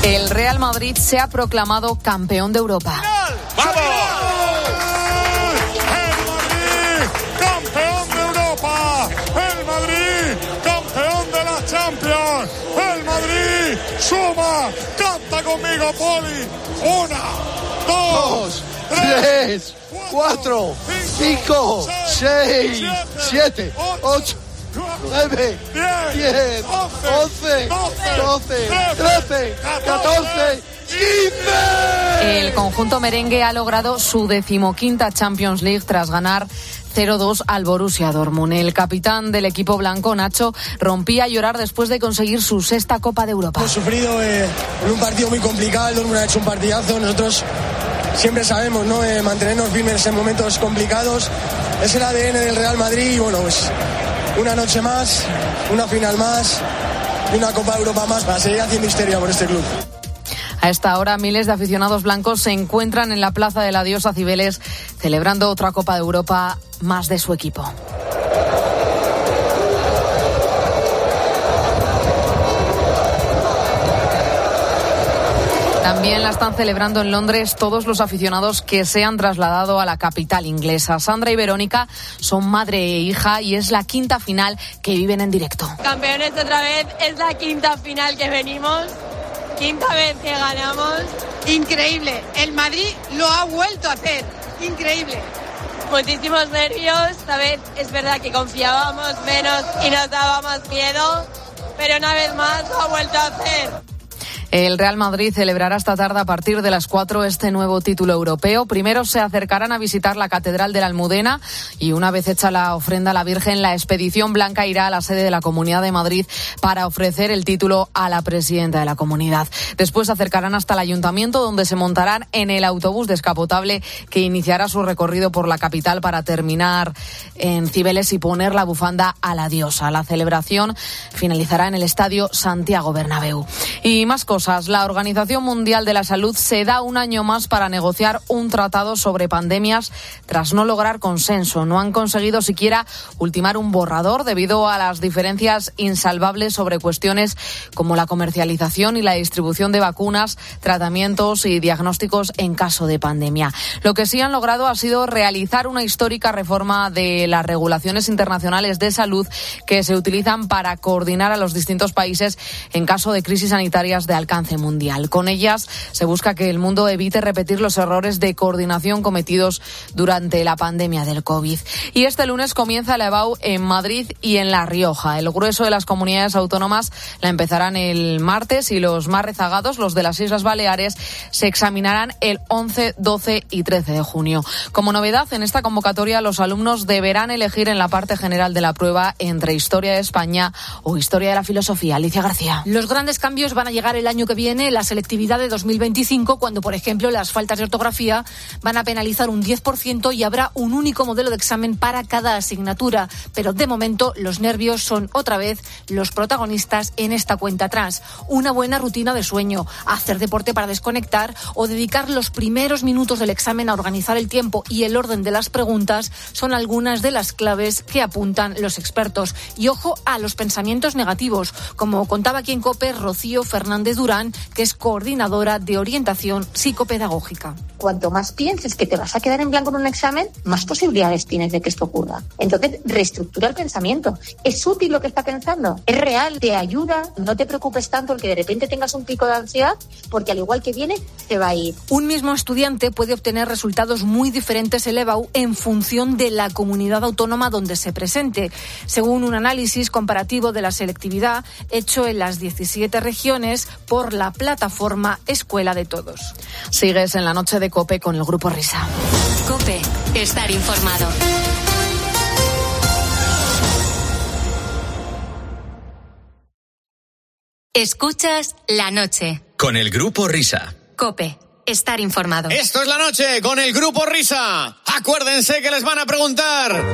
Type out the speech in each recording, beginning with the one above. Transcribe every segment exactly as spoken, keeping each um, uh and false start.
El Real Madrid se ha proclamado campeón de Europa. ¡Vamos! ¡El Madrid, campeón de Europa! ¡El Madrid, campeón de la Champions! ¡El Madrid suma! ¡Canta conmigo, Poli! ¡Una, dos, dos tres, cuatro, cinco, seis, siete, ocho, nueve, diez, once, doce, trece, catorce, quince. El conjunto merengue ha logrado su decimoquinta Champions League tras ganar cero dos al Borussia Dortmund. El capitán del equipo blanco, Nacho, rompía a llorar después de conseguir su sexta Copa de Europa. Hemos sufrido eh, en un partido muy complicado, el Dortmund ha hecho un partidazo, nosotros siempre sabemos, ¿no? Eh, mantenernos firmes en momentos complicados, es el A D N del Real Madrid y bueno, pues una noche más, una final más y una Copa de Europa más para seguir haciendo historia por este club. A esta hora, miles de aficionados blancos se encuentran en la Plaza de la Diosa Cibeles celebrando otra Copa de Europa más de su equipo. También la están celebrando en Londres todos los aficionados que se han trasladado a la capital inglesa. Sandra y Verónica son madre e hija y es la quinta final que viven en directo. Campeones otra vez, es la quinta final que venimos, quinta vez que ganamos. Increíble, el Madrid lo ha vuelto a hacer, increíble. Muchísimos nervios, esta vez es verdad que confiábamos menos y nos dábamos miedo, pero una vez más lo ha vuelto a hacer. El Real Madrid celebrará esta tarde a partir de las cuatro este nuevo título europeo. Primero se acercarán a visitar la Catedral de la Almudena y una vez hecha la ofrenda a la Virgen, la expedición blanca irá a la sede de la Comunidad de Madrid para ofrecer el título a la presidenta de la comunidad. Después se acercarán hasta el Ayuntamiento, donde se montarán en el autobús descapotable que iniciará su recorrido por la capital para terminar en Cibeles y poner la bufanda a la diosa. La celebración finalizará en el Estadio Santiago Bernabéu. Y más cosas. La Organización Mundial de la Salud se da un año más para negociar un tratado sobre pandemias tras no lograr consenso. No han conseguido siquiera ultimar un borrador debido a las diferencias insalvables sobre cuestiones como la comercialización y la distribución de vacunas, tratamientos y diagnósticos en caso de pandemia. Lo que sí han logrado ha sido realizar una histórica reforma de las regulaciones internacionales de salud que se utilizan para coordinar a los distintos países en caso de crisis sanitarias de alcance mundial. Con ellas se busca que el mundo evite repetir los errores de coordinación cometidos durante la pandemia del COVID. Y este lunes comienza la EBAU en Madrid y en La Rioja. El grueso de las comunidades autónomas la empezarán el martes y los más rezagados, los de las Islas Baleares, se examinarán el once, doce y trece de junio. Como novedad, en esta convocatoria los alumnos deberán elegir en la parte general de la prueba entre Historia de España o Historia de la Filosofía. Alicia García. Los grandes cambios van a llegar el año que viene, la selectividad de dos mil veinticinco, cuando, por ejemplo, las faltas de ortografía van a penalizar un diez por ciento y habrá un único modelo de examen para cada asignatura. Pero, de momento, los nervios son otra vez los protagonistas en esta cuenta atrás. Una buena rutina de sueño, hacer deporte para desconectar o dedicar los primeros minutos del examen a organizar el tiempo y el orden de las preguntas son algunas de las claves que apuntan los expertos. Y ojo a los pensamientos negativos, como contaba aquí en COPE Rocío Fernández Durán, que es coordinadora de orientación psicopedagógica. Cuanto más pienses que te vas a quedar en blanco en un examen, más posibilidades tienes de que esto ocurra. Entonces, reestructura el pensamiento. ¿Es útil lo que está pensando? ¿Es real? ¿Te ayuda? No te preocupes tanto el que de repente tengas un pico de ansiedad, porque al igual que viene, te va a ir. Un mismo estudiante puede obtener resultados muy diferentes en EBAU en función de la comunidad autónoma donde se presente, según un análisis comparativo de la selectividad hecho en las diecisiete regiones por la plataforma Escuela de Todos. Sigues en la noche de COPE con el Grupo Risa. COPE, estar informado. Escuchas La Noche. Con el Grupo Risa. COPE, estar informado. Esto es La Noche con el Grupo Risa. Acuérdense que les van a preguntar.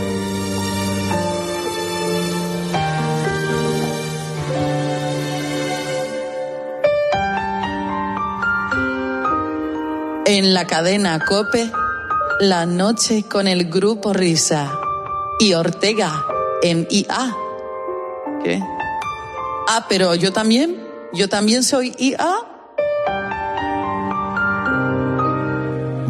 En la cadena COPE, La Noche con el Grupo Risa. Y Ortega, en I A. ¿Qué? Ah, pero yo también, yo también soy I A.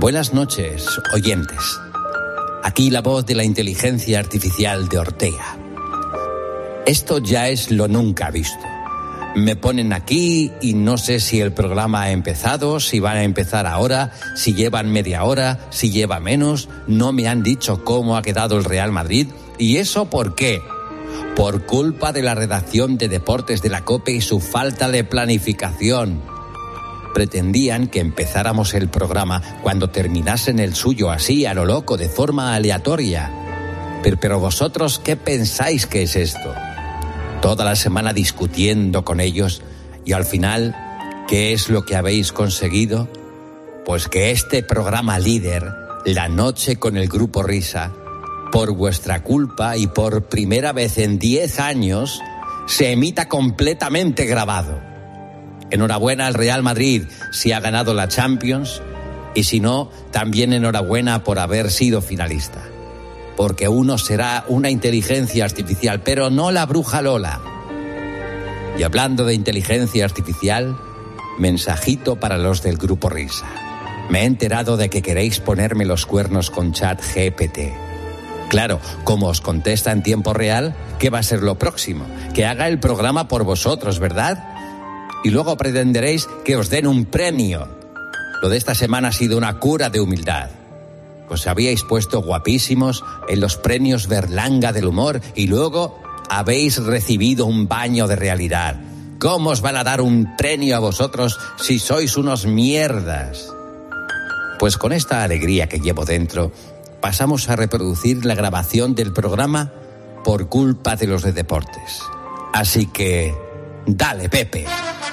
Buenas noches, oyentes. Aquí la voz de la inteligencia artificial de Ortega. Esto ya es lo nunca visto. Me ponen aquí y no sé si el programa ha empezado, si van a empezar ahora, si llevan media hora, si lleva menos. No me han dicho cómo ha quedado el Real Madrid. ¿Y eso por qué? Por culpa de la redacción de deportes de la COPE y su falta de planificación. Pretendían que empezáramos el programa cuando terminasen el suyo así, a lo loco, de forma aleatoria. Pero, pero vosotros, ¿qué pensáis que es esto? Toda la semana discutiendo con ellos y al final, ¿qué es lo que habéis conseguido? Pues que este programa líder, La Noche con el Grupo Risa, por vuestra culpa y por primera vez en diez años, se emita completamente grabado. Enhorabuena al Real Madrid si ha ganado la Champions y si no, también enhorabuena por haber sido finalista. Porque uno será una inteligencia artificial, pero no la bruja Lola. Y hablando de inteligencia artificial, mensajito para los del Grupo Risa. Me he enterado de que queréis ponerme los cuernos con ChatGPT. Claro, como os contesta en tiempo real, ¿qué va a ser lo próximo? Que haga el programa por vosotros, ¿verdad? Y luego pretenderéis que os den un premio. Lo de esta semana ha sido una cura de humildad. Os habíais puesto guapísimos en los premios Berlanga del humor y luego habéis recibido un baño de realidad. ¿Cómo os van a dar un premio a vosotros si sois unos mierdas? Pues con esta alegría que llevo dentro, pasamos a reproducir la grabación del programa por culpa de los de deportes. Así que, dale, Pepe.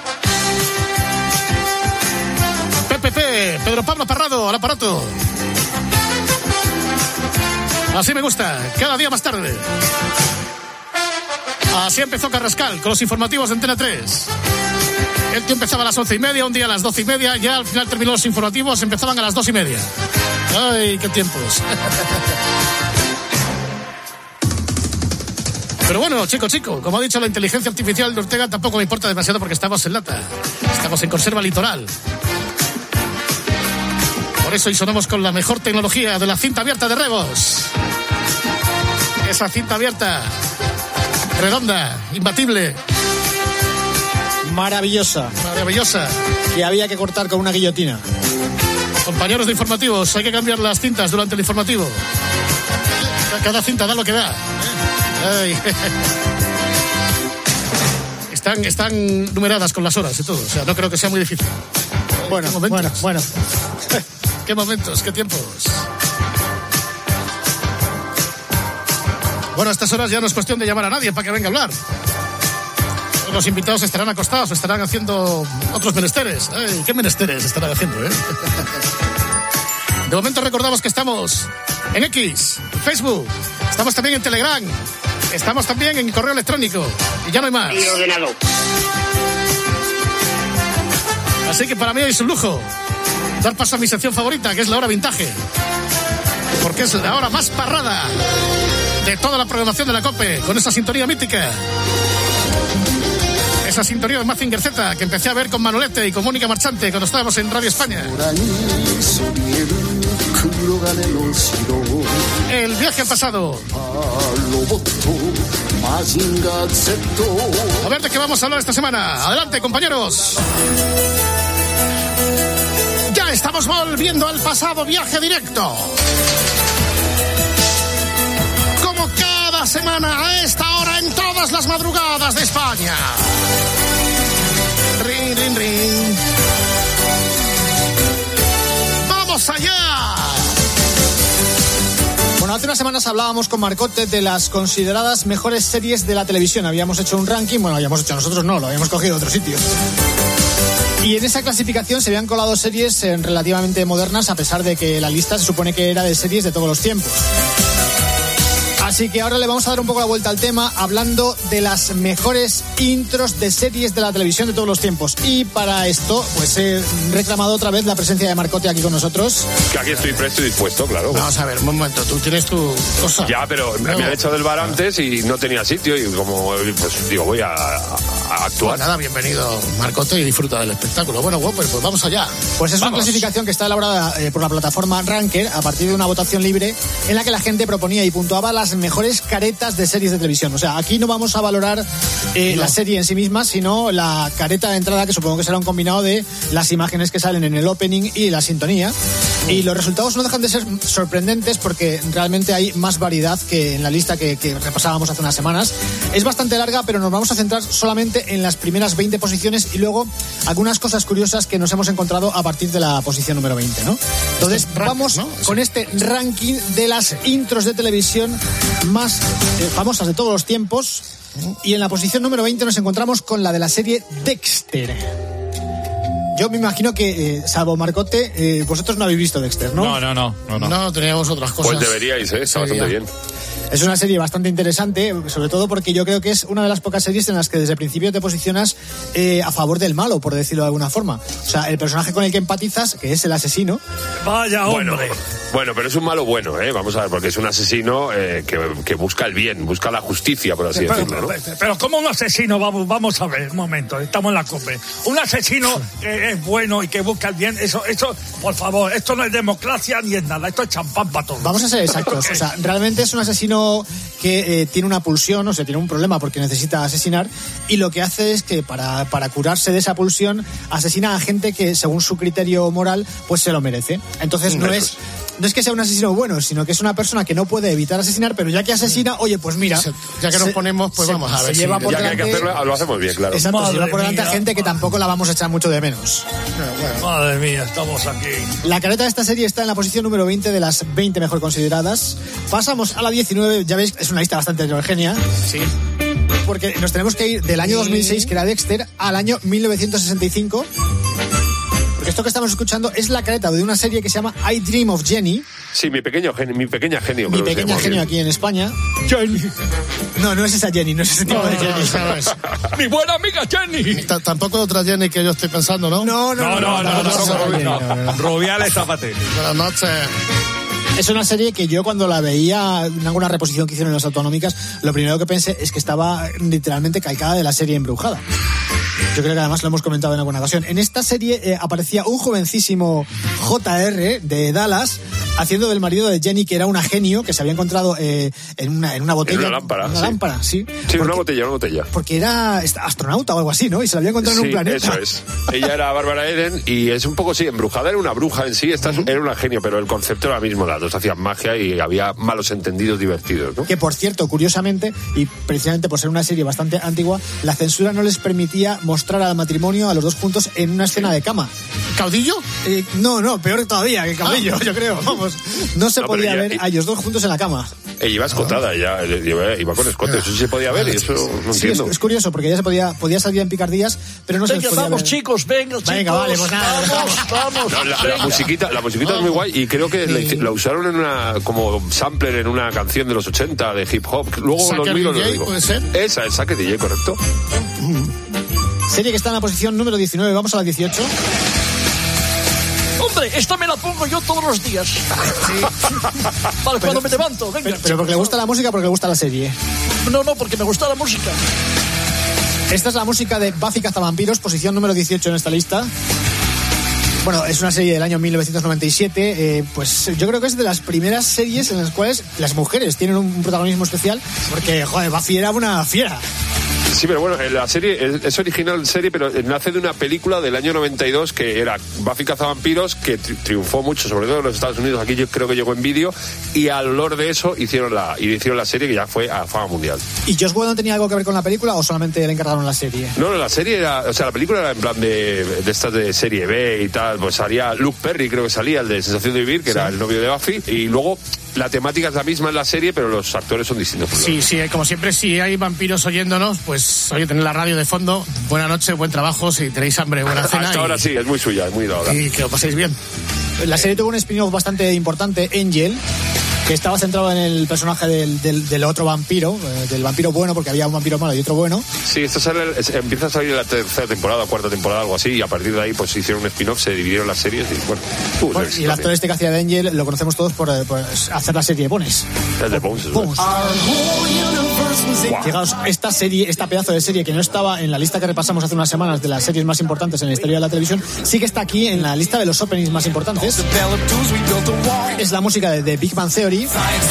Pepe, Pedro Pablo Parrado, al aparato. Así me gusta, cada día más tarde. Así empezó Carrascal con los informativos de Antena tres. El tío empezaba a las once y media, un día a las doce y media, ya al final terminó los informativos, empezaban a las dos y media. ¡Ay, qué tiempos! Pero bueno, chico, chico, como ha dicho la inteligencia artificial de Ortega, tampoco me importa demasiado porque estamos en lata. Estamos en conserva litoral. Por eso hoy sonamos con la mejor tecnología de la cinta abierta de Rebos. Esa cinta abierta, redonda, imbatible. Maravillosa. Maravillosa. Que había que cortar con una guillotina. Compañeros de informativos, hay que cambiar las cintas durante el informativo. Cada cinta da lo que da. Ay. Están, están numeradas con las horas y todo. O sea, no creo que sea muy difícil. Bueno, bueno, bueno. Qué momentos, qué tiempos. Bueno, a estas horas ya no es cuestión de llamar a nadie para que venga a hablar. Los invitados estarán acostados, estarán haciendo otros menesteres. Ay, ¿qué menesteres estarán haciendo, eh? De momento recordamos que estamos en X, Facebook, estamos también en Telegram, estamos también en correo electrónico y ya no hay más. Y ordenado. Así que para mí hoy es un lujo dar paso a mi sección favorita, que es la hora vintage. Porque es la hora más parrada de toda la programación de la COPE, con esa sintonía mítica. Esa sintonía de Mazinger Z, que empecé a ver con Manolete y con Mónica Marchante cuando estábamos en Radio España. El viaje al pasado. A ver de qué vamos a hablar esta semana. Adelante, compañeros. Ya estamos volviendo al pasado, viaje directo. Como cada semana a esta hora en todas las madrugadas de España. Rin, rin, rin. ¡Vamos allá! Bueno, hace unas semanas hablábamos con Marcote de las consideradas mejores series de la televisión. Habíamos hecho un ranking, bueno, habíamos hecho nosotros no, lo habíamos cogido de otro sitio. Y en esa clasificación se habían colado series eh, relativamente modernas, a pesar de que la lista se supone que era de series de todos los tiempos. Así que ahora le vamos a dar un poco la vuelta al tema, hablando de las mejores intros de series de la televisión de todos los tiempos. Y para esto, pues he reclamado otra vez la presencia de Marcote aquí con nosotros. Que aquí estoy presto y dispuesto, claro. Vamos a ver, un momento, tú tienes tu cosa. Ya, pero no. Me han echado del bar antes y no tenía sitio y como, pues digo, voy a, a a actuar. Pues nada, bienvenido Marcote y disfruta del espectáculo. Bueno, bueno, pues, pues vamos allá. Pues es vamos. Una clasificación que está elaborada eh, por la plataforma Ranker a partir de una votación libre en la que la gente proponía y puntuaba las mejores caretas de series de televisión. O sea, aquí no vamos a valorar eh, no. la serie en sí misma, sino la careta de entrada, que supongo que será un combinado de las imágenes que salen en el opening y la sintonía. Y los resultados no dejan de ser sorprendentes porque realmente hay más variedad que en la lista que, que repasábamos hace unas semanas. Es bastante larga, pero nos vamos a centrar solamente en las primeras veinte posiciones y luego algunas cosas curiosas que nos hemos encontrado a partir de la posición número veinte, ¿no? Entonces este vamos ranking, ¿no? con este ranking de las intros de televisión más eh, famosas de todos los tiempos. Y en la posición número veinte nos encontramos con la de la serie Dexter. Yo me imagino que, eh, salvo Marcote, eh, vosotros no habéis visto Dexter, ¿no? No, no, no. No, no. no teníamos otras cosas. Pues deberíais, ¿eh? Está bastante bien. Es una serie bastante interesante, sobre todo porque yo creo que es una de las pocas series en las que desde el principio te posicionas eh, a favor del malo, por decirlo de alguna forma. O sea, el personaje con el que empatizas, que es el asesino. Vaya hombre. Bueno, bueno, pero es un malo bueno, ¿eh? Vamos a ver, porque es un asesino eh, que, que busca el bien, busca la justicia, por así pero, decirlo, ¿no? Pero, pero ¿cómo un asesino? Vamos, vamos a ver, un momento, estamos en la COPE. Un asesino que es bueno y que busca el bien, eso, eso, por favor, esto no es democracia ni es nada, esto es champán para todos. Vamos a ser exactos, o sea, realmente es un asesino que eh, tiene una pulsión, o sea, tiene un problema porque necesita asesinar, y lo que hace es que para, para curarse de esa pulsión asesina a gente que según su criterio moral pues se lo merece. Entonces no es no es que sea un asesino bueno, sino que es una persona que no puede evitar asesinar, pero ya que asesina, oye, pues mira, ya que nos se, ponemos, pues se, vamos a ver. Se lleva si por ya delante, que hay que hacerlo, lo hacemos bien, claro. Exacto, se lleva por delante mía, a gente que tampoco la vamos a echar mucho de menos. Bueno. Madre mía, estamos aquí. La careta de esta serie está en la posición número veinte de las veinte mejor consideradas. Pasamos a la diecinueve, ya veis, es una lista bastante heterogénea. Sí. Porque nos tenemos que ir del año dos mil seis, que era Dexter, al año mil novecientos sesenta y cinco. Porque esto que estamos escuchando es la careta de una serie que se llama I Dream of Jenny. Sí, mi pequeño genio, mi pequeña genio. Mi pequeña genio aquí en España. Jenny. No, no es esa Jenny, no es ese tipo no, de Jenny. No, no, es. Mi buena amiga Jenny. T- Tampoco otra Jenny que yo estoy pensando, ¿no? No, no, no. No, no, no. no, no, no, no, no, no. Rubiales Zapatero. Buenas noches. Es una serie que yo cuando la veía en alguna reposición que hicieron en las autonómicas, lo primero que pensé es que estaba literalmente calcada de la serie Embrujada. Yo creo que además lo hemos comentado en alguna ocasión. En esta serie eh, aparecía un jovencísimo J R de Dallas haciendo del marido de Jenny, que era una genio que se había encontrado eh, en, una, en una botella. En una lámpara. Una sí. lámpara, sí. Sí, porque, una botella, una botella. Porque era astronauta o algo así, ¿no? Y se la había encontrado sí, en un planeta. Eso es. Ella era Bárbara Eden y es un poco, sí, Embrujada era una bruja en sí, esta uh-huh. era una genio, pero el concepto era el mismo, las dos hacían magia y había malos entendidos divertidos, ¿no? Que por cierto, curiosamente, y precisamente por ser una serie bastante antigua, la censura no les permitía mostrar al matrimonio a los dos juntos en una escena de cama. ¿Caudillo? Eh, no, no, peor todavía que caudillo, ah. yo creo. Vamos, no se no, podía ella, ver a ellos dos juntos en la cama. Ella iba escotada, ya iba, iba con escote, eso sí se podía ver y eso no sí, entiendo. Es, es curioso porque ella se podía, podía salir en picardías, pero no venga, se podía vamos, ver. chicos, venga, chicos. Venga, vale, pues nada. Vamos, vamos. No, la, la musiquita, la musiquita vamos. Es muy guay y creo que sí. la, la usaron en una como sampler en una canción de los ochenta de hip hop. Luego lo miro, lo digo. ¿Puede ser? Esa, el Saque D J, correcto. Serie que está en la posición número diecinueve, vamos a la dieciocho. Hombre, esta me la pongo yo todos los días. Sí. Para cuando me levanto, venga. Pero, pero porque le gusta la música o porque le gusta la serie. No, no, porque me gusta la música. Esta es la música de Buffy Cazavampiros, posición número dieciocho en esta lista. Bueno, es una serie del año mil novecientos noventa y siete, eh, pues yo creo que es de las primeras series en las cuales las mujeres tienen un protagonismo especial, porque, joder, Buffy era una fiera. Sí, pero bueno, la serie es original serie, pero nace de una película del año noventa y dos que era Buffy Cazavampiros, que tri- triunfó mucho, sobre todo en los Estados Unidos. Aquí yo creo que llegó en vídeo y al olor de eso hicieron la y hicieron la serie que ya fue a fama mundial. ¿Y Joss Whedon tenía algo que ver con la película o solamente le encargaron la serie? No, no, la serie era, o sea, la película era en plan de, de estas de serie B y tal, pues salía Luke Perry, creo que salía, el de Sensación de Vivir, que sí. era el novio de Buffy, y luego la temática es la misma en la serie, pero los actores son distintos. Sí, sí, como siempre, si hay vampiros oyéndonos, pues oye, tener la radio de fondo. Buena noche, buen trabajo, si tenéis hambre, buena cena. Hasta y... ahora sí, es muy suya, es muy dada. Y que lo paséis bien. La serie tuvo un spin-off bastante importante, Angel, que estaba centrado en el personaje del, del, del otro vampiro, eh, del vampiro bueno, porque había un vampiro malo y otro bueno. Sí, esto sale, empieza a salir en la tercera temporada, cuarta temporada, algo así, y a partir de ahí pues hicieron un spin-off, se dividieron las series y bueno... Uh, bueno y el actor este que hacía de Angel lo conocemos todos por, por hacer la serie Bones. El de Bones. Bones. Wow. Fijaos, esta serie, esta pedazo de serie que no estaba en la lista que repasamos hace unas semanas de las series más importantes en la historia de la televisión, sí que está aquí en la lista de los openings más importantes. Es la música de The Big Bang Theory.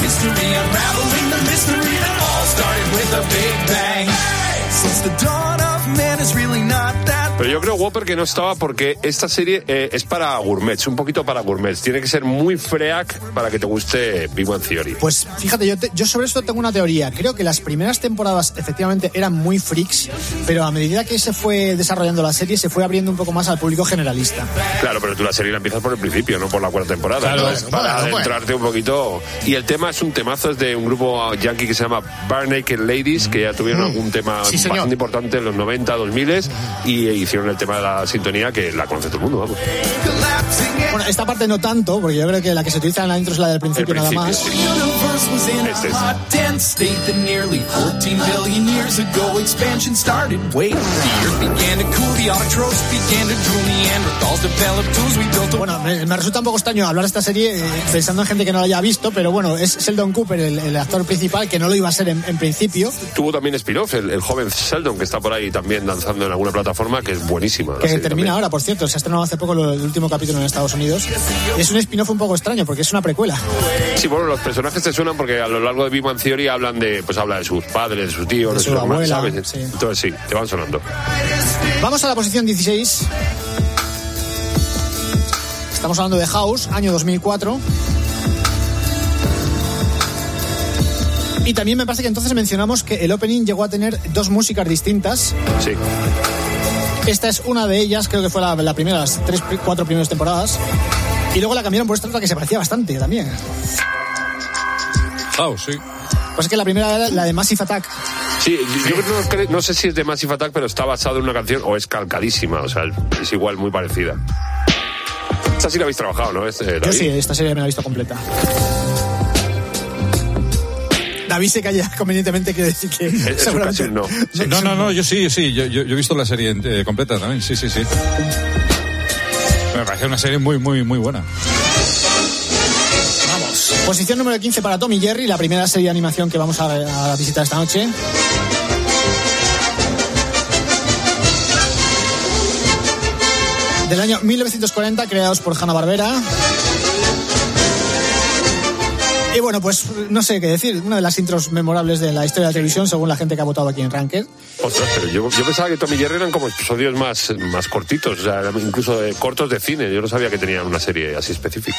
Pero yo creo, Whopper, que no estaba porque esta serie eh, es para gourmets, un poquito para gourmets. Tiene que ser muy freak para que te guste Big Bang Theory. Pues fíjate, yo, te, yo sobre esto tengo una teoría. Creo que las primeras temporadas efectivamente eran muy freaks, pero a medida que se fue desarrollando la serie se fue abriendo un poco más al público generalista. Claro, pero tú la serie la empiezas por el principio, no por la cuarta temporada. Claro, ¿no? bueno, Para bueno, adentrarte un poquito. Y el tema es un temazo, es de un grupo yankee que se llama Bare Naked Ladies, que ya tuvieron mm. algún tema sí, bastante importante en los noventa, dos mil, y hicieron el tema de la sintonía que la conoce todo el mundo, vamos. Bueno, esta parte no tanto, porque yo creo que la que se utiliza en la intro es la del principio, principio nada más. Sí. Este es. Bueno, me, me resulta un poco extraño hablar de esta serie eh, pensando en gente que no la haya visto, pero bueno, es Sheldon Cooper el, el actor principal, que no lo iba a ser en, en principio. Tuvo también spin-off, el, el joven Sheldon, que está por ahí también danzando en alguna plataforma, que es buenísima. Que termina también. Ahora, por cierto, se ha estrenado hace poco el último capítulo en Estados Unidos. Es un spin-off un poco extraño, porque es una precuela. Sí, bueno, los personajes te suenan porque a lo largo de Big Bang Theory hablan de, pues habla de sus padres, de sus tíos, de, de su abuela, ¿sabes? Sí. Entonces sí, te van sonando. Vamos a la posición dieciséis. Estamos hablando de House, año dos mil cuatro. Y también me parece que entonces mencionamos que el opening llegó a tener dos músicas distintas. Sí. Esta es una de ellas, creo que fue la, la primera, las tres, cuatro primeras temporadas. Y luego la cambiaron por esta otra que se parecía bastante también. House, sí. Pues es que la primera era la de Massive Attack. Sí, yo no, no sé si es de Massive Attack, pero está basado en una canción o es calcadísima, o sea, es igual, muy parecida. Esta sí la habéis trabajado, ¿no? Este, yo sí, esta serie me la he visto completa. David se calla convenientemente, quiere decir que es seguramente no. Sí, no, no, no, yo sí, sí, yo, yo, yo he visto la serie eh, completa también, sí, sí, sí. Me parece una serie muy, muy, muy buena. Vamos. Posición número quince para Tom y Jerry, la primera serie de animación que vamos a, a visitar esta noche. Del año mil novecientos cuarenta, creados por Hanna-Barbera. Y bueno, pues no sé qué decir. Una de las intros memorables de la historia de la televisión, según la gente que ha votado aquí en Ranked. Ostras, pero yo, yo pensaba que Tom y Jerry eran como episodios más, más cortitos, o sea, incluso de, cortos de cine. Yo no sabía que tenían una serie así específica.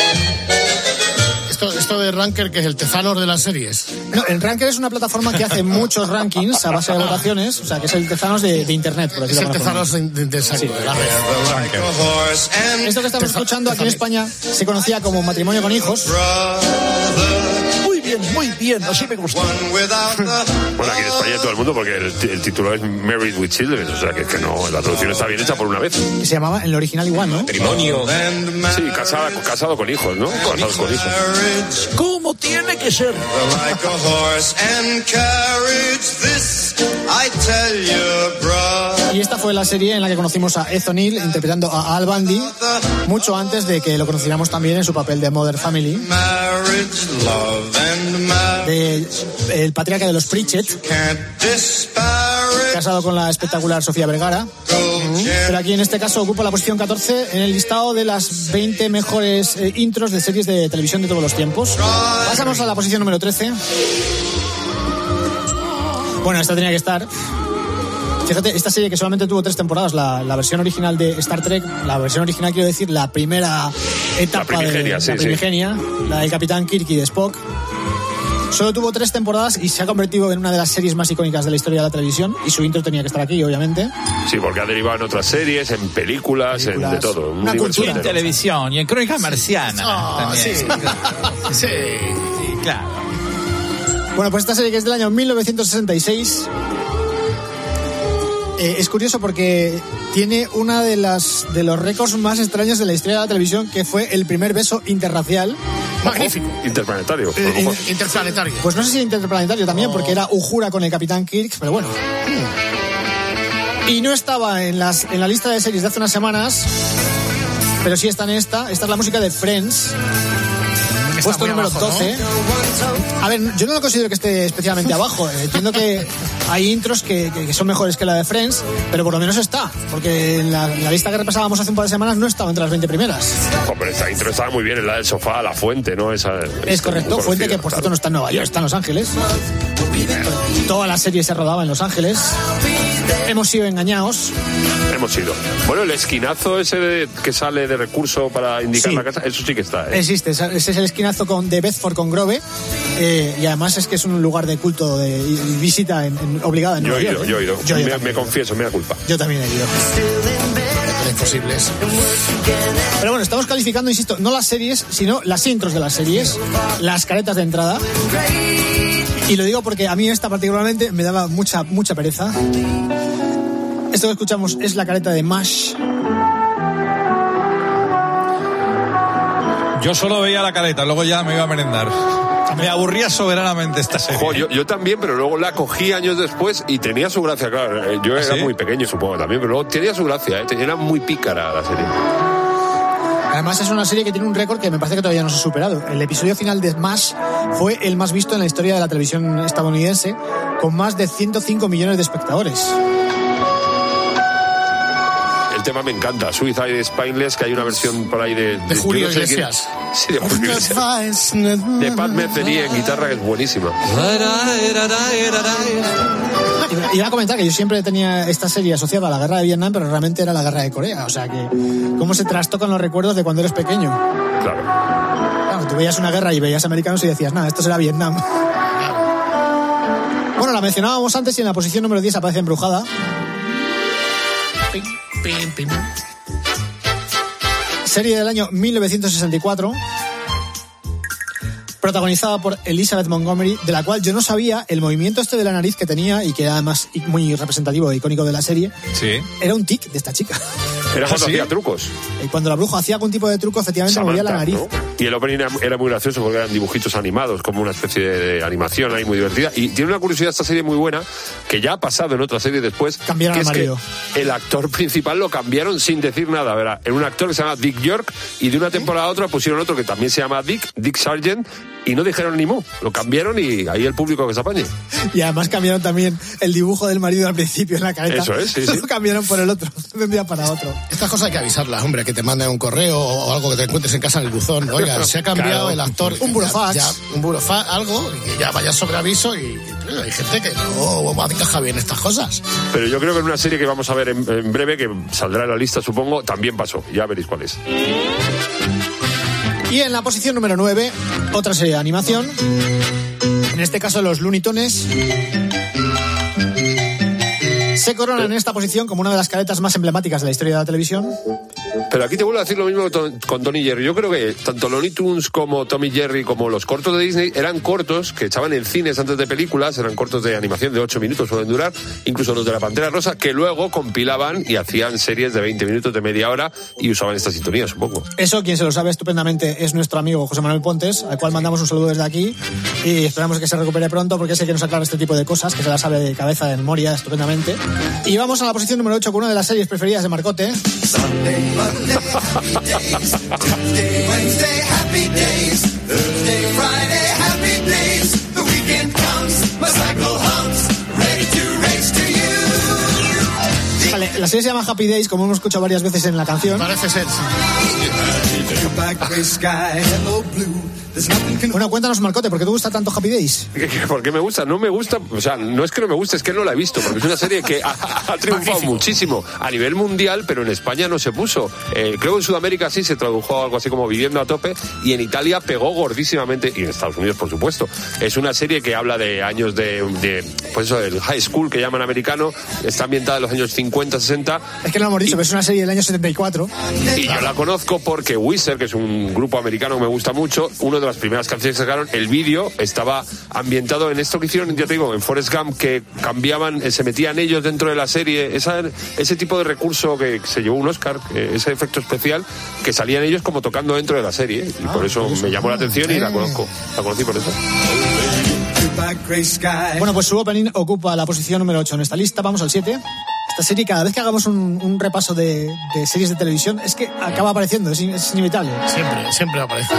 Esto, esto de Ranker, que es el Tezanos de las series. No, el Ranker es una plataforma que hace muchos rankings a base de votaciones, o sea, que es el Tezanos de, de Internet, por decirlo. Es el Tezanos de, de, de, sí, de la red. Esto que estamos escuchando aquí en España se conocía como Matrimonio con Hijos. Muy bien, muy bien, así me gusta. Bueno, aquí en España todo el mundo, porque el, el título es Married with Children, o sea, que, que no, la traducción está bien hecha por una vez. Y se llamaba en el original igual, ¿no? Matrimonio. Sí, casada, casado con hijos, ¿no? Casados con hijos. ¿Cómo tiene que ser? Y esta fue la serie en la que conocimos a Ed O'Neill interpretando a Al Bundy, mucho antes de que lo conociéramos también en su papel de Modern Family, de, el patriarca de los Pritchett, casado con la espectacular Sofía Vergara. Pero aquí en este caso ocupa la posición catorce en el listado de las veinte mejores eh, intros de series de televisión de todos los tiempos. Pasamos a la posición número trece. Bueno, esta tenía que estar. Fíjate, esta serie que solamente tuvo tres temporadas, la, la versión original de Star Trek, la versión original quiero decir, la primera etapa la primigenia, de sí, la primigenia, sí. La del Capitán Kirk y de Spock. Solo tuvo tres temporadas y se ha convertido en una de las series más icónicas de la historia de la televisión, y su intro tenía que estar aquí, obviamente. Sí, porque ha derivado en otras series, en películas, películas. en de todo. Una cultura en televisión y en Crónicas Marcianas oh, también. Sí, sí, sí, claro. Bueno, pues esta serie, que es del año mil novecientos sesenta y seis, eh, es curioso porque tiene una de las de los récords más extraños de la historia de la televisión, que fue el primer beso interracial Magnífico. Ojo, interplanetario. Eh, in, interplanetario. Pues no sé si interplanetario también, oh. porque era Uhura con el Capitán Kirk, pero bueno. Y no estaba en, las, en la lista de series de hace unas semanas, pero sí está en esta. Esta es la música de Friends. Puesto número abajo, doce. ¿no? A ver, yo no lo considero que esté especialmente abajo. Entiendo que hay intros que, que, que son mejores que la de Friends, pero por lo menos está. Porque en la, en la lista que repasábamos hace un par de semanas no estaba entre las veinte primeras. Hombre, esta intro estaba muy bien, en la del sofá, La Fuente, ¿no? Esa, es correcto, Fuente que por cierto claro. no está en Nueva York, está en Los Ángeles. Toda la serie se rodaba en Los Ángeles. Hemos sido engañados. Hemos sido. Bueno, el esquinazo ese de, que sale de recurso para indicar sí. la casa, eso sí que está, ¿eh? Existe, ese es el esquinazo con, de Bedford con Grove, eh, y además es que es un lugar de culto, de, de visita en, en, obligada en Yo he ido, York, yo he ido. Yo me, me, me confieso, me da culpa. Yo también he ido. Imposibles. Pero bueno, estamos calificando, insisto, no las series, sino las intros de las series, las caretas de entrada. Y lo digo porque a mí esta particularmente me daba mucha, mucha pereza. Esto que escuchamos es la careta de MASH. Yo solo veía la careta, luego ya me iba a merendar. Me aburría soberanamente esta serie. Jo, yo, yo también, pero luego la cogí años después y tenía su gracia, claro. Yo era ¿sí? muy pequeño, supongo, también, pero luego tenía su gracia, ¿eh? Era muy pícara la serie. Además es una serie que tiene un récord que me parece que todavía no se ha superado. El episodio final de MASH fue el más visto en la historia de la televisión estadounidense, con más de ciento cinco millones de espectadores. El tema me encanta, Suicide Spineless, que hay una versión por ahí de... De, de Julio no sé Iglesias. Quién, sí, de Julio Iglesias. De Pat Metheny en guitarra, que es buenísima. Iba a comentar que yo siempre tenía esta serie asociada a la guerra de Vietnam, pero realmente era la guerra de Corea. O sea que, cómo se trastocan los recuerdos de cuando eres pequeño. Claro. Claro, tú veías una guerra y veías americanos y decías, nada, esto será Vietnam. Bueno, la mencionábamos antes y en la posición número diez aparece Embrujada. Pim, pim, pim. Serie del año mil novecientos sesenta y cuatro, protagonizada por Elizabeth Montgomery, de la cual yo no sabía el movimiento este de la nariz que tenía y que era además muy representativo e icónico de la serie. Sí. Era un tic de esta chica. Era cuando ¿sí? hacía trucos. Y cuando la bruja hacía algún tipo de truco, efectivamente Samantha, movía la nariz. ¿no? Y el opening era muy gracioso porque eran dibujitos animados, como una especie de animación ahí muy divertida. Y tiene una curiosidad esta serie muy buena, que ya ha pasado en otra serie después. Cambiaron al marido. Que el actor principal lo cambiaron sin decir nada, ¿verdad? Era un actor que se llama Dick York y de una temporada a otra pusieron otro que también se llama Dick, Dick Sargent, y no dijeron ni mu. Lo cambiaron y ahí el público que se apañe. Y además cambiaron también el dibujo del marido al principio en la careta. Eso es, sí, sí. Lo cambiaron por el otro, de un día para otro. Estas cosas hay que avisarlas, hombre, que te manden un correo o algo que te encuentres en casa en el buzón. Oiga, se ha cambiado claro. el actor. Un burofax. Ya, ya, un burofax, algo, y que ya vaya sobre aviso y, y hay gente que no encaja bien estas cosas. Pero yo creo que en una serie que vamos a ver en, en breve, que saldrá en la lista, supongo, también pasó. Ya veréis cuál es. Y en la posición número nueve, otra serie de animación. En este caso, los Looney Tunes se coronan en esta posición como una de las caretas más emblemáticas de la historia de la televisión. Pero aquí te vuelvo a decir lo mismo con Tom y Jerry. Yo creo que tanto Looney Tunes como Tom y Jerry como los cortos de Disney eran cortos que echaban en cines antes de películas, eran cortos de animación de ocho minutos, suelen durar, incluso los de la Pantera Rosa, que luego compilaban y hacían series de veinte minutos, de media hora, y usaban esta sintonía, supongo. Eso, quien se lo sabe estupendamente, es nuestro amigo José Manuel Pontes, al cual mandamos un saludo desde aquí y esperamos que se recupere pronto, porque es el que nos aclara este tipo de cosas, que se las sabe de cabeza, de memoria, estupendamente. Y vamos a la posición número ocho con una de las series preferidas de Marcote. Sunday, Monday, happy days. Tuesday, Wednesday, happy days. Thursday, Friday, happy days. The weekend comes, my cycle hums, ready to race to you. Vale, la serie se llama Happy Days, como hemos escuchado varias veces en la canción. Parece ser. Bueno, cuéntanos, Marcote, ¿por qué te gusta tanto Happy Days? ¿Por qué me gusta? No me gusta, o sea, no es que no me guste, es que no la he visto, porque es una serie que ha, ha triunfado Magnífico. muchísimo a nivel mundial, pero en España no se puso. Eh, creo que en Sudamérica sí se tradujo algo así como Viviendo a tope, y en Italia pegó gordísimamente, y en Estados Unidos, por supuesto. Es una serie que habla de años de, de pues eso, del high school, que llaman americano, está ambientada en los años cincuenta, sesenta. Es que no lo hemos dicho, y, pero es una serie del año setenta y cuatro. Y yo la conozco porque Wizard Weezer, que es un grupo americano que me gusta mucho, una de las primeras canciones que sacaron, el vídeo estaba ambientado en esto que hicieron, ya te digo, en Forrest Gump, que cambiaban, se metían ellos dentro de la serie, esa, ese tipo de recurso que se llevó un Oscar, ese efecto especial, que salían ellos como tocando dentro de la serie, y por eso me llamó la atención y la conozco, la conocí por eso. Bueno, pues su opening ocupa la posición número ocho en esta lista. Vamos al siete. Esta serie, cada vez que hagamos un, un repaso de, de series de televisión, es que acaba apareciendo, es, es inevitable. Siempre, siempre aparece.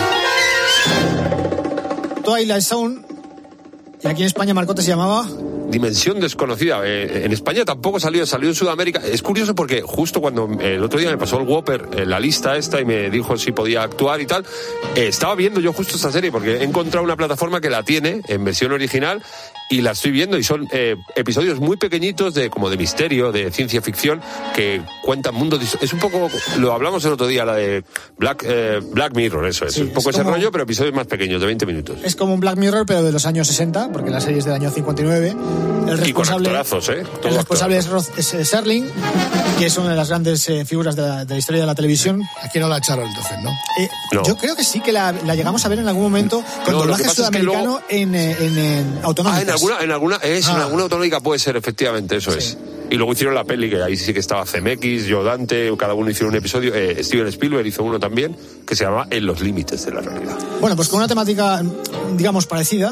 Twilight Zone, y aquí en España, Marcote, se llamaba... Dimensión desconocida. Eh, en España tampoco salió, salió en Sudamérica. Es curioso porque justo cuando eh, el otro día me pasó el Whopper eh, la lista esta y me dijo si podía actuar y tal, eh, estaba viendo yo justo esta serie porque he encontrado una plataforma que la tiene en versión original y la estoy viendo y son eh, episodios muy pequeñitos de como de misterio, de ciencia ficción, que cuentan mundos. Es un poco, lo hablamos el otro día, la de Black, eh, Black Mirror, eso es. Sí, un poco es ese como, rollo, pero episodios más pequeños, de veinte minutos. Es como un Black Mirror, pero de los años sesenta, porque la serie es del año cincuenta y nueve. El responsable, y con actorazos, ¿eh? Todo el responsable es, Rod, es Serling, que es una de las grandes eh, figuras de la, de la historia de la televisión. Aquí no la echaron entonces, ¿no? Eh, no. Yo creo que sí, que la, la llegamos a ver en algún momento con no, doblaje sudamericano es que luego... en, en, en autonómicas. Ah, en alguna, en alguna, es, ah. en alguna autonómica puede ser, efectivamente, eso sí. es. Y luego hicieron la peli, que ahí sí que estaba C M X, yo, Dante, cada uno hicieron un episodio. Eh, Steven Spielberg hizo uno también, que se llamaba En los límites de la realidad. Bueno, pues con una temática, digamos, parecida.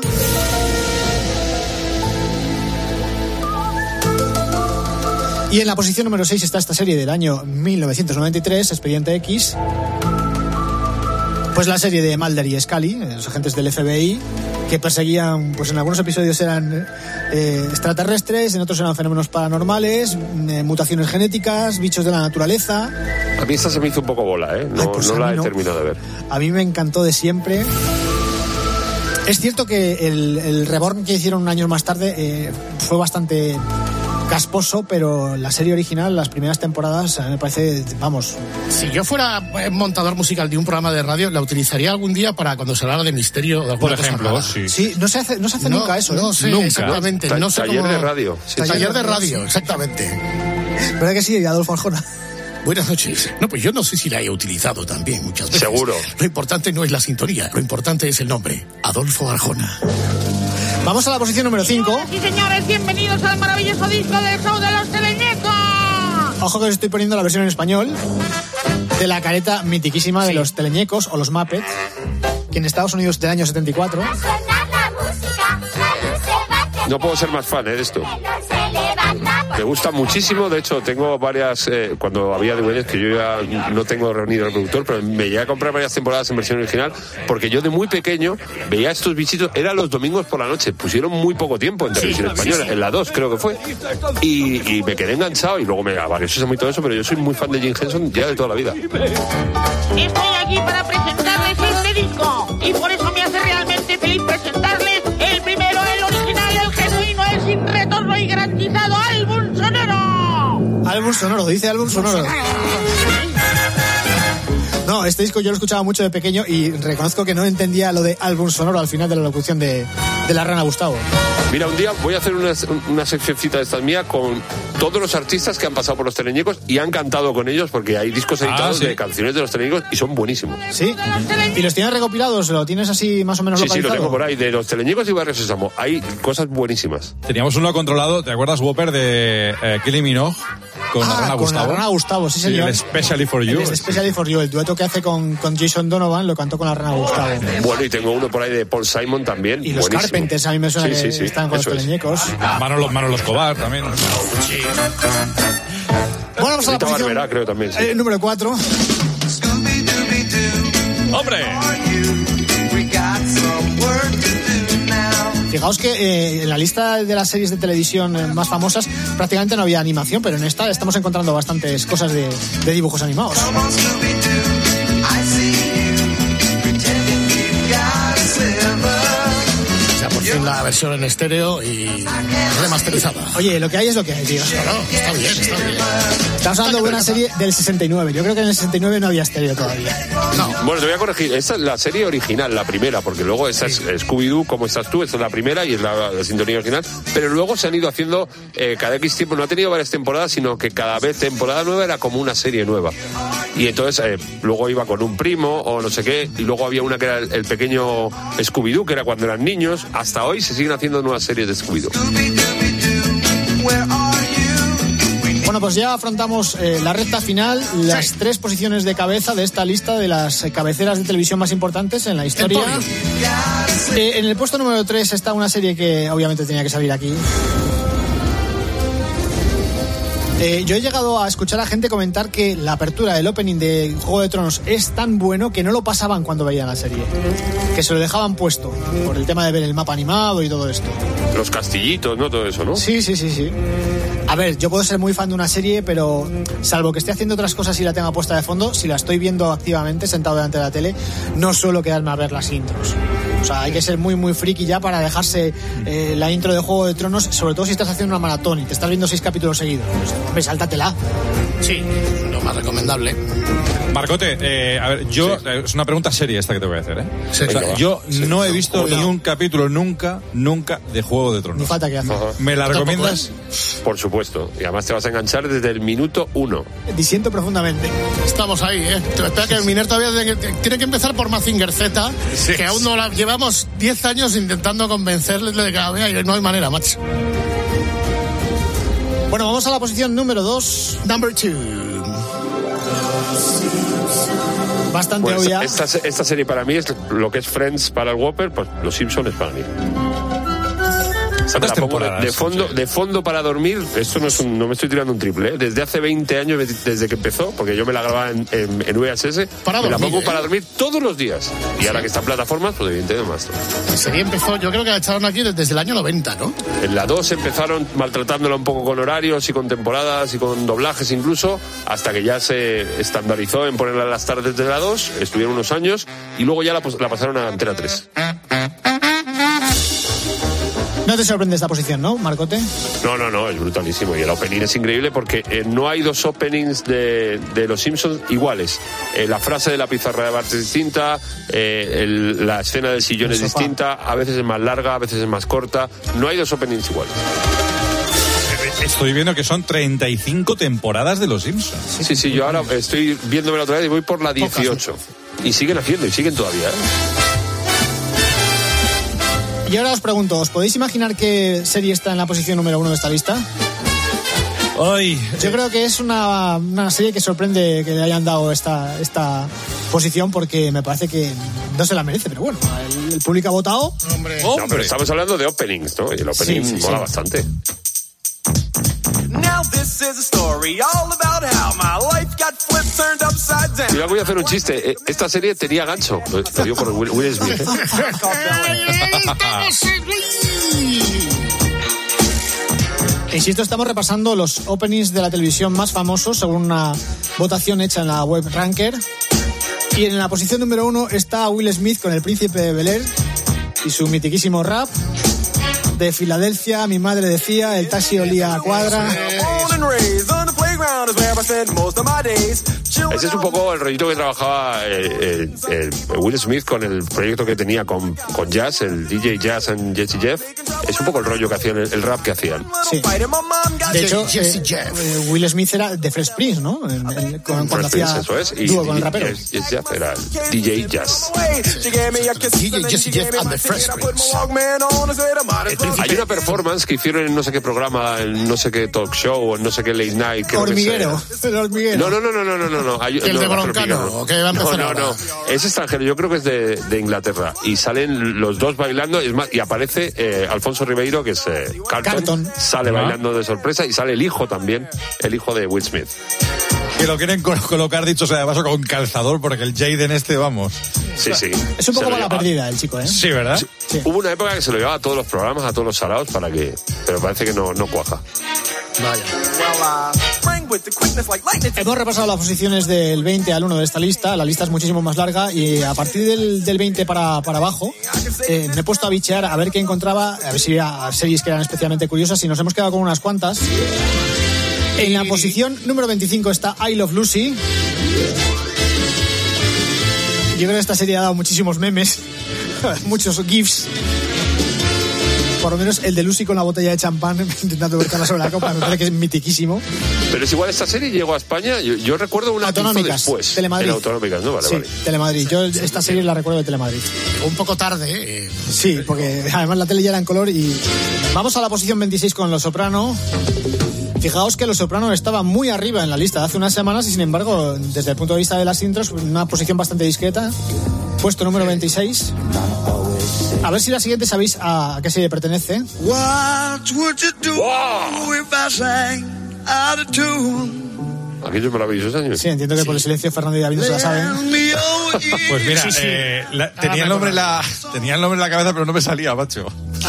Y en la posición número seis está esta serie del año mil novecientos noventa y tres, Expediente X. Pues la serie de Mulder y Scully, los agentes del F B I, que perseguían, pues en algunos episodios eran eh, extraterrestres, en otros eran fenómenos paranormales, eh, mutaciones genéticas, bichos de la naturaleza. A mí esta se me hizo un poco bola, ¿eh? No, Ay, pues no la he no. terminado de ver. A mí me encantó de siempre. Es cierto que el, el Reborn que hicieron un año más tarde eh, fue bastante casposo, pero la serie original, las primeras temporadas, me parece, vamos... Si yo fuera montador musical de un programa de radio, la utilizaría algún día para cuando se hablara de misterio. De Por ejemplo, sí. Sí, no se hace, no se hace no, nunca eso. No sé, nunca. exactamente. Ta- no sé taller cómo... de radio. Sí, taller, taller de radio, sí. exactamente. ¿Verdad que sí, Adolfo Arjona? Buenas noches. No, pues yo no sé si la he utilizado también muchas veces. Seguro. Lo importante no es la sintonía, lo importante es el nombre. Adolfo Arjona. Vamos a la posición número cinco. Sí, señores, bienvenidos al maravilloso disco del show de los teleñecos. Ojo que os estoy poniendo la versión en español de la careta mitiquísima sí. de los teleñecos o los Muppets, que en Estados Unidos del año setenta y cuatro. No puedo ser más fan, ¿eh? de esto. Me gusta muchísimo, de hecho tengo varias, eh, cuando había D V Ds, que yo ya no tengo reunido el productor, pero me llegué a comprar varias temporadas en versión original, porque yo de muy pequeño veía estos bichitos, eran los domingos por la noche, pusieron muy poco tiempo en televisión sí, española, sí, sí. en la dos creo que fue, y, y me quedé enganchado, y luego me varió eso y todo eso, pero yo soy muy fan de Jim Henson ya de toda la vida. Estoy aquí para presentarles este disco, y por eso me hace realmente feliz presentarles el primero, el original, el genuino, el sin retorno y garantizado álbum sonoro. Álbum sonoro, dice álbum sonoro. No, este disco yo lo escuchaba mucho de pequeño y reconozco que no entendía lo de álbum sonoro al final de la locución de, de la Rana Gustavo. Mira, un día voy a hacer una, una seccioncita de estas mía con todos los artistas que han pasado por los teleñecos y han cantado con ellos, porque hay discos editados ah, ¿sí? de canciones de los teleñecos y son buenísimos. ¿Sí? ¿Y los tienes recopilados? ¿Lo tienes así más o menos sí, localizado? Sí, lo tengo por ahí, de los teleñecos y Barrio Sésamo. Hay cosas buenísimas. Teníamos uno controlado, ¿te acuerdas, Whopper, de eh, Kylie Minogue? Con ah, la Rana con Gustavo. la Rana Gustavo, sí señor. Sí, el Especially for You. El Especially for You, el dueto que hace con, con Jason Donovan, lo cantó con la Rana Gustavo. Bueno, y tengo uno por ahí de Paul Simon también. Y los buenísimo. Carpenters, a mí me suena sí, que sí, sí, están con los teleñecos. Manolo, Manolo Escobar también. Sí. Bueno, vamos a la posición. Barberá, creo también. Sí. Eh, número cuatro. ¡Hombre! Fijaos que eh, en la lista de las series de televisión eh, más famosas prácticamente no había animación, pero en esta estamos encontrando bastantes cosas de, de dibujos animados. En la versión en estéreo y remasterizada. Oye, lo que hay es lo que hay, tío. No, no, está bien, está bien. Estamos hablando de una serie del sesenta y nueve. Yo creo que en el sesenta y nueve no había estéreo todavía. No. Bueno, te voy a corregir. Esta es la serie original, la primera, porque luego esta sí. es Scooby-Doo, como estás tú, esta es la primera y es la, la sintonía original. Pero luego se han ido haciendo eh, cada X tiempo. No ha tenido varias temporadas, sino que cada vez temporada nueva era como una serie nueva. Y entonces eh, luego iba con un primo o no sé qué, y luego había una que era el, el pequeño Scooby-Doo, que era cuando eran niños. Hasta hoy se siguen haciendo nuevas series de Scooby-Doo. Bueno, pues ya afrontamos eh, la recta final, las sí. tres posiciones de cabeza de esta lista de las eh, cabeceras de televisión más importantes en la historia. Eh, en el puesto número tres está una serie que obviamente tenía que salir aquí. Eh, yo he llegado a escuchar a gente comentar que la apertura del opening de Juego de Tronos es tan bueno que no lo pasaban cuando veían la serie, que se lo dejaban puesto por el tema de ver el mapa animado y todo esto. Los castillitos, ¿no? Todo eso, ¿no? Sí, sí, sí, sí. A ver, yo puedo ser muy fan de una serie, pero salvo que esté haciendo otras cosas y la tenga puesta de fondo, si la estoy viendo activamente sentado delante de la tele, no suelo quedarme a ver las intros. O sea, hay que ser muy, muy friki ya para dejarse eh, la intro de Juego de Tronos, sobre todo si estás haciendo una maratón y te estás viendo seis capítulos seguidos. Pues, hombre, sáltatela. Sí, lo más recomendable. Marcote, eh, a ver, yo, sí. eh, es una pregunta seria esta que te voy a hacer, ¿eh? Sí, o sea, claro. Yo sí, no he visto no. ni un capítulo nunca, nunca de Juego de Tronos. Ni falta que hacer. ¿Me la recomiendas? Por supuesto. Y además te vas a enganchar desde el minuto uno. Disiento profundamente. Estamos ahí, ¿eh? Te espera que el Miner todavía tiene que empezar por Mazinger Z, sí. que aún no la llevamos diez años intentando convencerle de que vea, no hay manera, macho. Bueno, vamos a la posición número dos. Number two. Bastante bueno, obvia. Esta, esta, esta serie para mí es lo que es Friends para el Whopper, pues Los Simpsons es para mí. ¿Cuántas temporadas? De fondo, de fondo para dormir, esto no es un, no me estoy tirando un triple, ¿eh? Desde hace veinte años, desde que empezó, porque yo me la grababa en, en, en V H S, para me dormir, la pongo ¿eh? para dormir todos los días. Y sí. Ahora que está en plataformas, pues evidentemente más. La serie empezó, yo creo que la echaron aquí desde el año noventa, ¿no? En la dos empezaron maltratándola un poco con horarios y con temporadas y con doblajes incluso, hasta que ya se estandarizó en ponerla las tardes de la dos, estuvieron unos años, y luego ya la, la pasaron a Antena tres. No te sorprende esta posición, ¿no, Marcote? No, no, no, es brutalísimo. Y el opening es increíble porque eh, no hay dos openings de, de Los Simpsons iguales. Eh, la frase de la pizarra de Bart es distinta, eh, el, la escena del sillón es distinta, a veces es más larga, a veces es más corta. No hay dos openings iguales. Estoy viendo que son treinta y cinco temporadas de Los Simpsons. Sí, sí, sí, yo ahora estoy viéndome la otra vez y voy por la dieciocho. Y siguen haciendo, y siguen todavía, ¿eh? Y ahora os pregunto, ¿os podéis imaginar qué serie está en la posición número uno de esta lista? Ay, Yo creo que es una, una serie que sorprende que le hayan dado esta, esta posición porque me parece que no se la merece, pero bueno, el, el público ha votado. Hombre. No, pero estamos hablando de openings, ¿no? Y el opening sí, sí, mola sí. bastante. Now this is a story all about how my life got flipped, turned upside down. Yo voy a hacer un chiste. Esta serie tenía gancho. Te digo por Will, Will Smith. Insisto, estamos repasando los openings de la televisión más famosos según una votación hecha en la web Ranker. Y en la posición número uno está Will Smith con El Príncipe de Bel-Air y su mitiquísimo rap. De Filadelfia, mi madre decía, el taxi olía a cuadra. Ese es un poco el rollito que trabajaba eh, eh, eh, Will Smith con el proyecto que tenía con, con Jazz, el D J Jazz and Jesse Jeff. Es un poco el rollo que hacían, el, el rap que hacían. Sí. De hecho, eh, eh, Will Smith era de Fresh Prince, ¿no? En, en, con, cuando Fresh hacía Prince, eso es. Y, dúo con el rapero. Jazz, Jazz era el D J Jazz. D J Jesse Jeff and the Fresh Prince. Hay una performance que hicieron en no sé qué programa, en no sé qué talk show, o en no sé qué late night. Creo Hormiguero. Que el hormiguero. No, no, no, no, no, no, no. Hay, el no, de Broncano, que va a empezar No, no, no. Es extranjero, yo creo que es de, de Inglaterra. Y salen los dos bailando, es más, y aparece eh, Alfonso Ribeiro, que es eh, Carlton, Carlton. Sale ah. bailando de sorpresa, y sale el hijo también, el hijo de Will Smith. Que lo quieren colocar, dicho sea de paso, con calzador, porque el Jaden este, vamos. Sí, sí. Es un poco mala lleva... perdida el chico, ¿eh? Sí, ¿verdad? Sí. Sí. Hubo una época que se lo llevaba a todos los programas, a todos los salados, para que... Pero parece que no, no cuaja. Vaya. Hemos repasado las posiciones del veinte al uno de esta lista. La lista es muchísimo más larga y a partir del, del veinte para, para abajo eh, me he puesto a bichear a ver qué encontraba, a ver si había series que eran especialmente curiosas y nos hemos quedado con unas cuantas. En la posición número veinticinco está I Love Lucy. Yo creo que esta serie ha dado muchísimos memes, muchos gifs. Por lo menos el de Lucy con la botella de champán intentando verterla sobre la copa, me parece que es mitiquísimo. Pero es igual, esta serie llegó a España, yo, yo recuerdo una que hizo después. Telemadrid. En Autonómicas, ¿no? Vale, sí, vale. Telemadrid. Yo esta serie la recuerdo de Telemadrid. Un poco tarde, ¿eh? Sí, porque además la tele ya era en color y... Vamos a la posición veintiséis con Los Soprano. Fijaos que Los Soprano estaba muy arriba en la lista de hace unas semanas y sin embargo, desde el punto de vista de las intros, una posición bastante discreta. Puesto número veintiséis. A ver si la siguiente sabéis a qué serie pertenece. What would you do wow. if I sang out of tune? Aquellos maravillosos años. Sí, entiendo que sí. Por el silencio Fernando y David no se la saben. Pues mira, sí, sí. Eh, la, tenía, el nombre en la, tenía el nombre en la cabeza, pero no me salía, macho.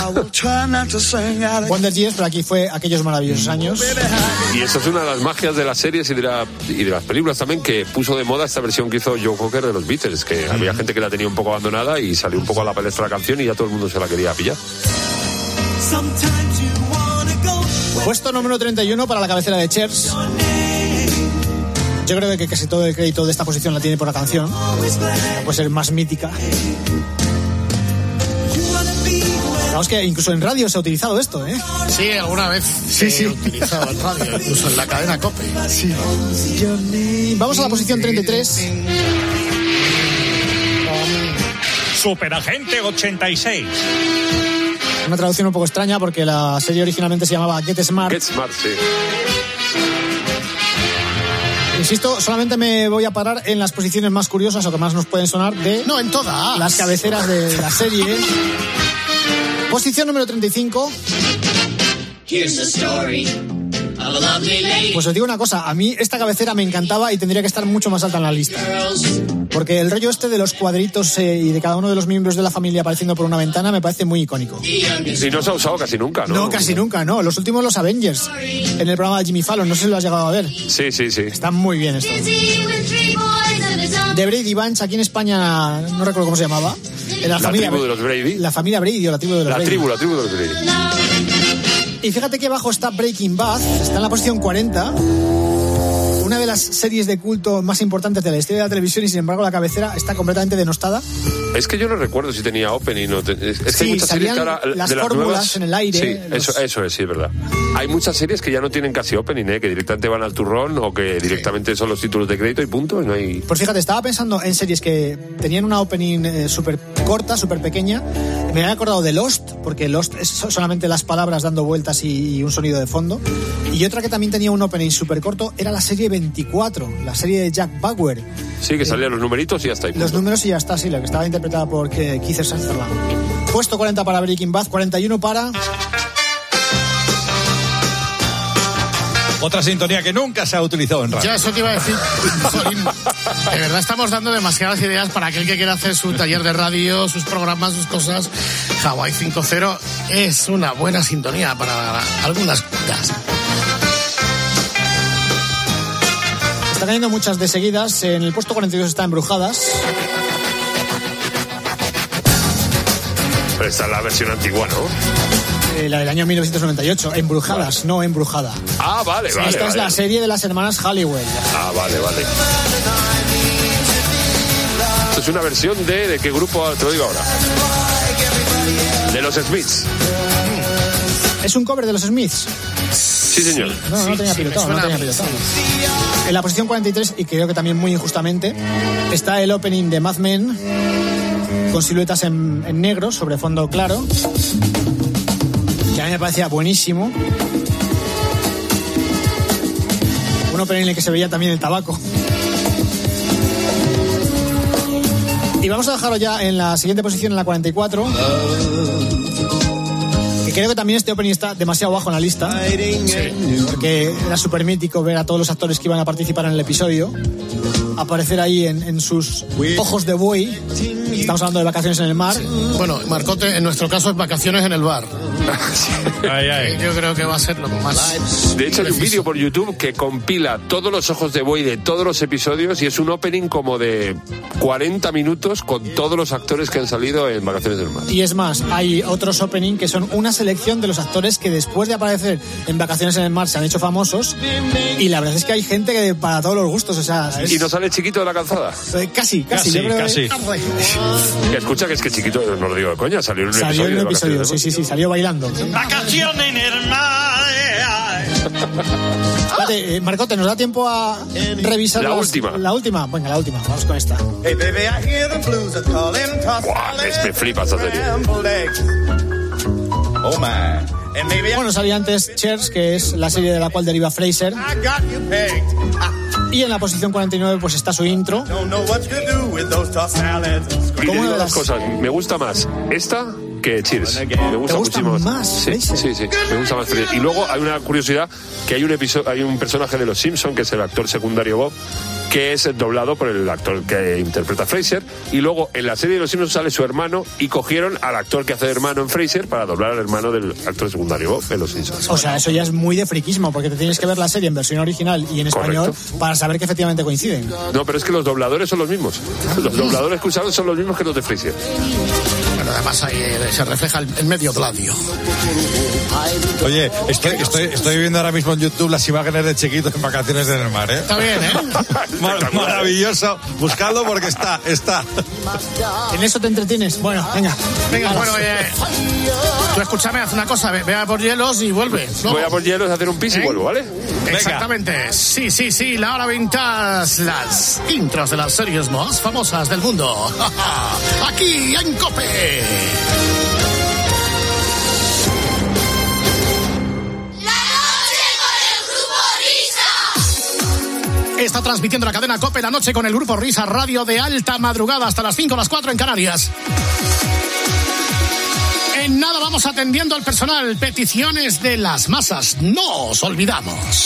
Wonder Years, pero aquí fue aquellos maravillosos años. Y eso es una de las magias de las series y de, la, y de las películas también, que puso de moda esta versión que hizo Joe Cocker de los Beatles, que mm. había gente que la tenía un poco abandonada y salió un poco a la palestra la canción y ya todo el mundo se la quería pillar. Puesto número treinta y uno para la cabecera de Cheers. Yo creo que casi todo el crédito de esta posición la tiene por la canción. No puede ser más mítica. Vamos que incluso en radio se ha utilizado esto, ¿eh? Sí, alguna vez sí, se sí. ha utilizado en radio, incluso en la cadena COPE. Sí. Vamos a la posición treinta y tres. Superagente ochenta y seis. Una traducción un poco extraña porque la serie originalmente se llamaba Get Smart. Get Smart, sí. Insisto, solamente me voy a parar en las posiciones más curiosas o que más nos pueden sonar de... No, en todas. Las cabeceras de la serie. Posición número treinta y cinco. Here's the story of a lovely lady. Pues os digo una cosa, a mí esta cabecera me encantaba y tendría que estar mucho más alta en la lista. Porque el rollo este de los cuadritos eh, y de cada uno de los miembros de la familia apareciendo por una ventana me parece muy icónico. Y no se ha usado casi nunca, ¿no? No, casi nunca, no. Los últimos los Avengers, en el programa de Jimmy Fallon, no sé si lo has llegado a ver. Sí, sí, sí. Está muy bien esto. De Brady Bunch, aquí en España, no recuerdo cómo se llamaba. En la, la familia, tribu de los Brady. La familia Brady o la tribu de los la Brady. La tribu, la tribu de los Brady. Y fíjate que abajo está Breaking Bad, está en la posición cuarenta. Una de las series de culto más importantes de la historia de la televisión y sin embargo la cabecera está completamente denostada. Es que yo no recuerdo si tenía opening o te... es, es sí, que hay muchas series que ahora, las de las fórmulas nuevas, en el aire. Sí, los... eso, eso es, sí, es verdad. Hay muchas series que ya no tienen casi opening, ¿eh? Que directamente van al turrón o que directamente son los títulos de crédito y punto. Y no hay... Pues fíjate, estaba pensando en series que tenían una opening eh, súper corta, súper pequeña. Me había acordado de Lost, porque Lost es solamente las palabras dando vueltas y, y un sonido de fondo. Y otra que también tenía un opening súper corto era la serie veinticuatro, la serie de Jack Bauer. Sí, que salían eh, los numeritos y ya está. Y los números y ya está, sí, la que estaba interpretada por Kiefer Sutherland. Puesto cuarenta para Breaking Bad, cuarenta y uno para... Otra sintonía que nunca se ha utilizado en radio. Ya, eso te iba a decir. Jolín, de verdad estamos dando demasiadas ideas para aquel que quiera hacer su taller de radio, sus programas, sus cosas. Hawaii cinco cero es una buena sintonía para algunas cosas. Está teniendo muchas de seguidas. En el puesto cuarenta y dos está Embrujadas. Pero esta es la versión antigua, ¿no? Eh, la del año mil novecientos noventa y ocho, Embrujadas, vale. No Embrujada. Ah, vale, sí, vale. Esta vale. es la serie de las hermanas Halliwell. Ah, vale, vale. Esto es una versión de... ¿De qué grupo? Te lo digo ahora. De los Smiths. ¿Es un cover de los Smiths? Sí, señor. Sí. No, no sí, tenía sí, pilotado, no tenía pilotado. En la posición cuarenta y tres, y creo que también muy injustamente, está el opening de Mad Men, con siluetas en, en negro, sobre fondo claro, que a mí me parecía buenísimo. Un opening en el que se veía también el tabaco. Y vamos a dejarlo ya en la siguiente posición, en la cuarenta y cuatro. Que creo que también este opening está demasiado bajo en la lista. Sí. Porque era súper mítico ver a todos los actores que iban a participar en el episodio aparecer ahí en, en sus ojos de buey. Estamos hablando de Vacaciones en el Mar. Sí. Bueno, Marcote, en nuestro caso es Vacaciones en el Bar. Ay, ay. Yo creo que va a ser lo más... De hecho, hay un vídeo por YouTube que compila todos los ojos de buey de todos los episodios y es un opening como de cuarenta minutos con todos los actores que han salido en Vacaciones en el Mar. Y es más, hay otros opening que son una selección de los actores que después de aparecer en Vacaciones en el Mar se han hecho famosos, y la verdad es que hay gente que para todos los gustos, o sea... Es... ¿Y no sale Chiquito de la Calzada? Eh, casi, casi. Casi, yo creo casi. Que... Escucha que es que Chiquito, no lo digo de coña, salió en un salió episodio. Salió en un episodio, sí, sí, sí, salió bailando. Vacaciones en el mar. Vale, eh, Marcote, ¿nos da tiempo a revisar la las, última? La última, venga, la última, vamos con esta. Hey baby, I hear the blues are calling. Buah, es, me flipa esta serie. Oh man. And maybe I... Bueno, salía antes Cheers, que es la serie de la cual deriva Frasier. I got you pegged. Y en la posición cuarenta y nueve pues está su intro. Don't know what to do with those tossed salads. Y te digo dos cosas, me gusta más esta que Cheers. Me gusta, gusta muchísimo más, sí, sí, sí, me gusta más. Y luego hay una curiosidad, que hay un episodio, hay un personaje de Los Simpson, que es el actor secundario Bob, que es doblado por el actor que interpreta a Frasier, y luego en la serie de Los Simpsons sale su hermano y cogieron al actor que hace de hermano en Frasier para doblar al hermano del actor secundario Bob en Los Simpsons. O sea, eso ya es muy de friquismo, porque te tienes que ver la serie en versión original y en español. Correcto. Para saber que efectivamente coinciden. No, pero es que los dobladores son los mismos. Los dobladores que usaron son los mismos que los de Frasier. Bueno, además ahí se refleja el, el medio gladio. Oye, estoy, estoy, estoy viendo ahora mismo en YouTube las imágenes de Chiquito en vacaciones en el mar, ¿eh? Está bien, ¿eh? Mar- maravilloso. Buscadlo porque está, está. ¿En eso te entretienes? Bueno, venga. Venga, bueno, eh, tú escúchame, haz una cosa, ve, ve a por hielos y vuelve. ¿no? Voy a por hielos a hacer un pis ¿Eh? y vuelvo, ¿vale? Exactamente. Venga. Sí, sí, sí, la hora vintage, las intros de las series más famosas del mundo. Aquí en COPE. Está transmitiendo la cadena COPE la noche con el Grupo Risa, radio de alta madrugada hasta las cinco o las cuatro en Canarias. En nada vamos atendiendo al personal. Peticiones de las masas. No os olvidamos.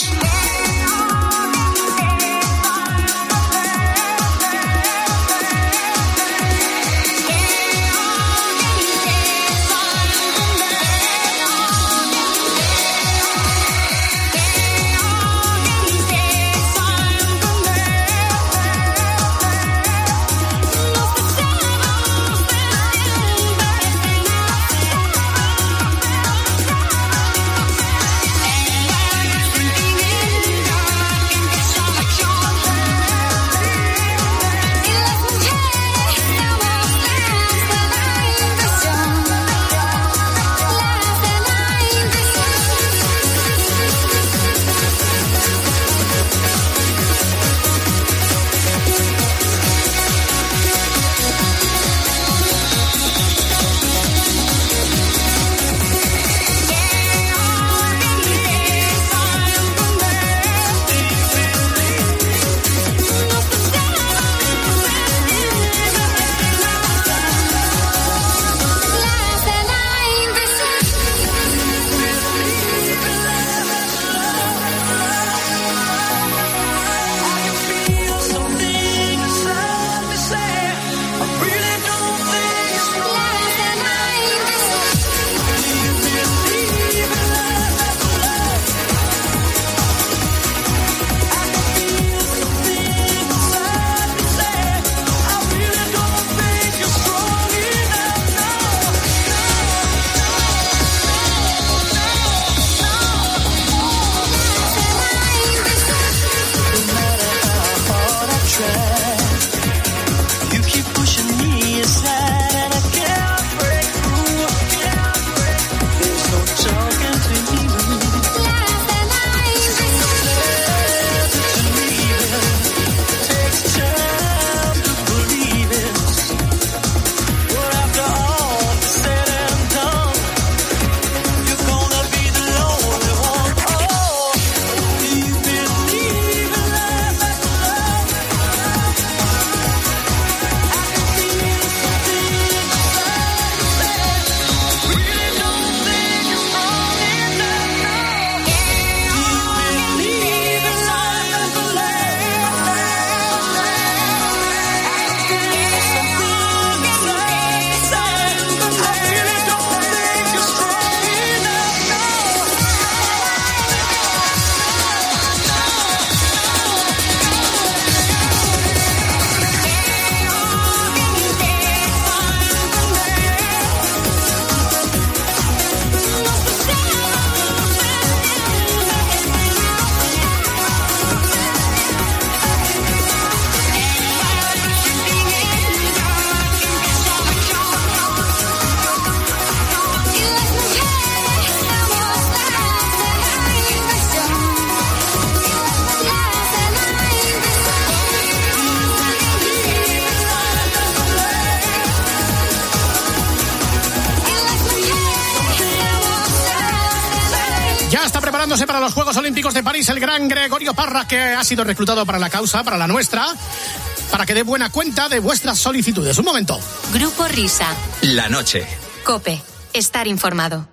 preparándose para los Juegos Olímpicos de París el gran Gregorio Parra, que ha sido reclutado para la causa, para la nuestra, para que dé buena cuenta de vuestras solicitudes. Un momento. Grupo Risa. La noche. COPE. Estar informado.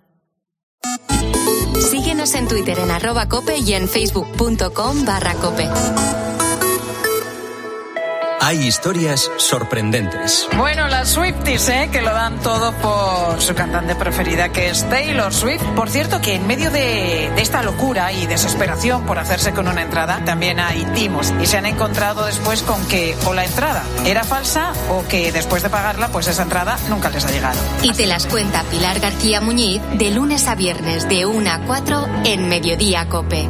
Síguenos en Twitter en arroba cope y en facebook.com barra cope. Hay historias sorprendentes. Bueno, las Swifties, ¿eh? Que lo dan todo por su cantante preferida, que es Taylor Swift. Por cierto, que en medio de, de esta locura y desesperación por hacerse con una entrada, también hay timos. Y se han encontrado después con que o la entrada era falsa o que después de pagarla, pues esa entrada nunca les ha llegado. Y te las cuenta Pilar García Muñiz de lunes a viernes de una a cuatro en Mediodía Cope.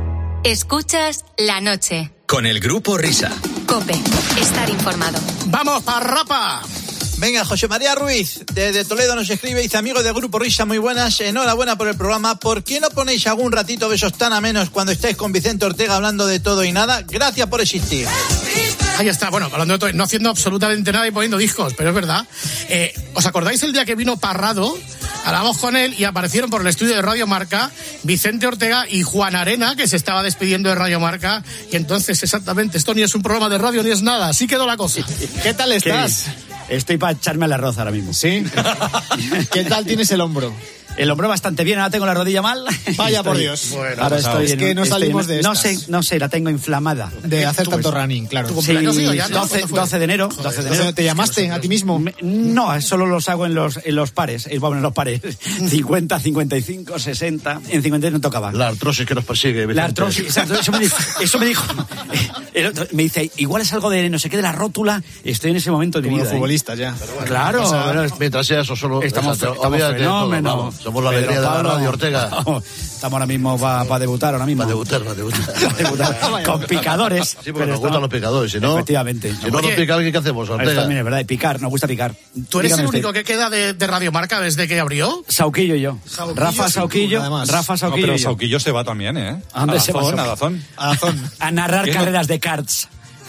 Escuchas La Noche. Con el Grupo Risa. COPE. Estar informado. ¡Vamos, Parrapa! Venga, José María Ruiz, desde Toledo nos escribe, dice: amigos del Grupo Risa, muy buenas, enhorabuena por el programa. ¿Por qué no ponéis algún ratito besos tan amenos cuando estáis con Vicente Ortega hablando de todo y nada? Gracias por existir. Ahí está, bueno, hablando de todo, no haciendo absolutamente nada y poniendo discos, pero es verdad. Eh, ¿Os acordáis el día que vino Parrado? Hablamos con él y aparecieron por el estudio de Radio Marca Vicente Ortega y Juan Arena, que se estaba despidiendo de Radio Marca, y entonces exactamente, esto ni es un programa de radio ni es nada, así quedó la cosa. ¿Qué tal estás? Estoy para echarme al arroz ahora mismo. ¿Sí? ¿Qué tal tienes el hombro? El hombro bastante bien, ahora tengo la rodilla mal. Vaya estoy, por Dios. Bueno, ahora estoy es en, que no salimos estoy de en, estas. No sé, no sé, la tengo inflamada. De hacer tanto running, claro. Sí, ya, ¿no? doce, doce de enero. doce de enero. ¿Te llamaste a ti mismo? No, solo los hago en los, en los pares. Bueno, en los pares. cincuenta, cincuenta y cinco, sesenta. En cincuenta no tocaba. La artrosis que nos persigue. La artrosis, exacto. Eso me dijo. Eso me, dijo el otro, me dice, igual es algo de no sé qué, de la rótula. Estoy en ese momento de mi vida. Como futbolistas ya. Bueno, claro. O sea, mientras sea eso, solo estamos, estamos fenómenos. Somos la alegría de la radio, Ortega. Estamos ahora mismo para pa debutar, ahora mismo. Para debutar, para debutar. Pa debutar. Con picadores. Sí, porque nos gustan los picadores, si no... Efectivamente. Si no nos pica alguien, ¿qué hacemos, Ortega? Eso también es verdad, y picar, nos gusta picar. ¿Tú eres Dígame el único usted. que queda de, de Radio Marca desde que abrió? Sauquillo y yo. Sauquillo, Rafa Sauquillo, además. Rafa Sauquillo. No, pero y yo. Sauquillo se va también, ¿eh? ¿A dónde a se va? Dazón, a Dazón. A Dazón. A narrar carreras de karts.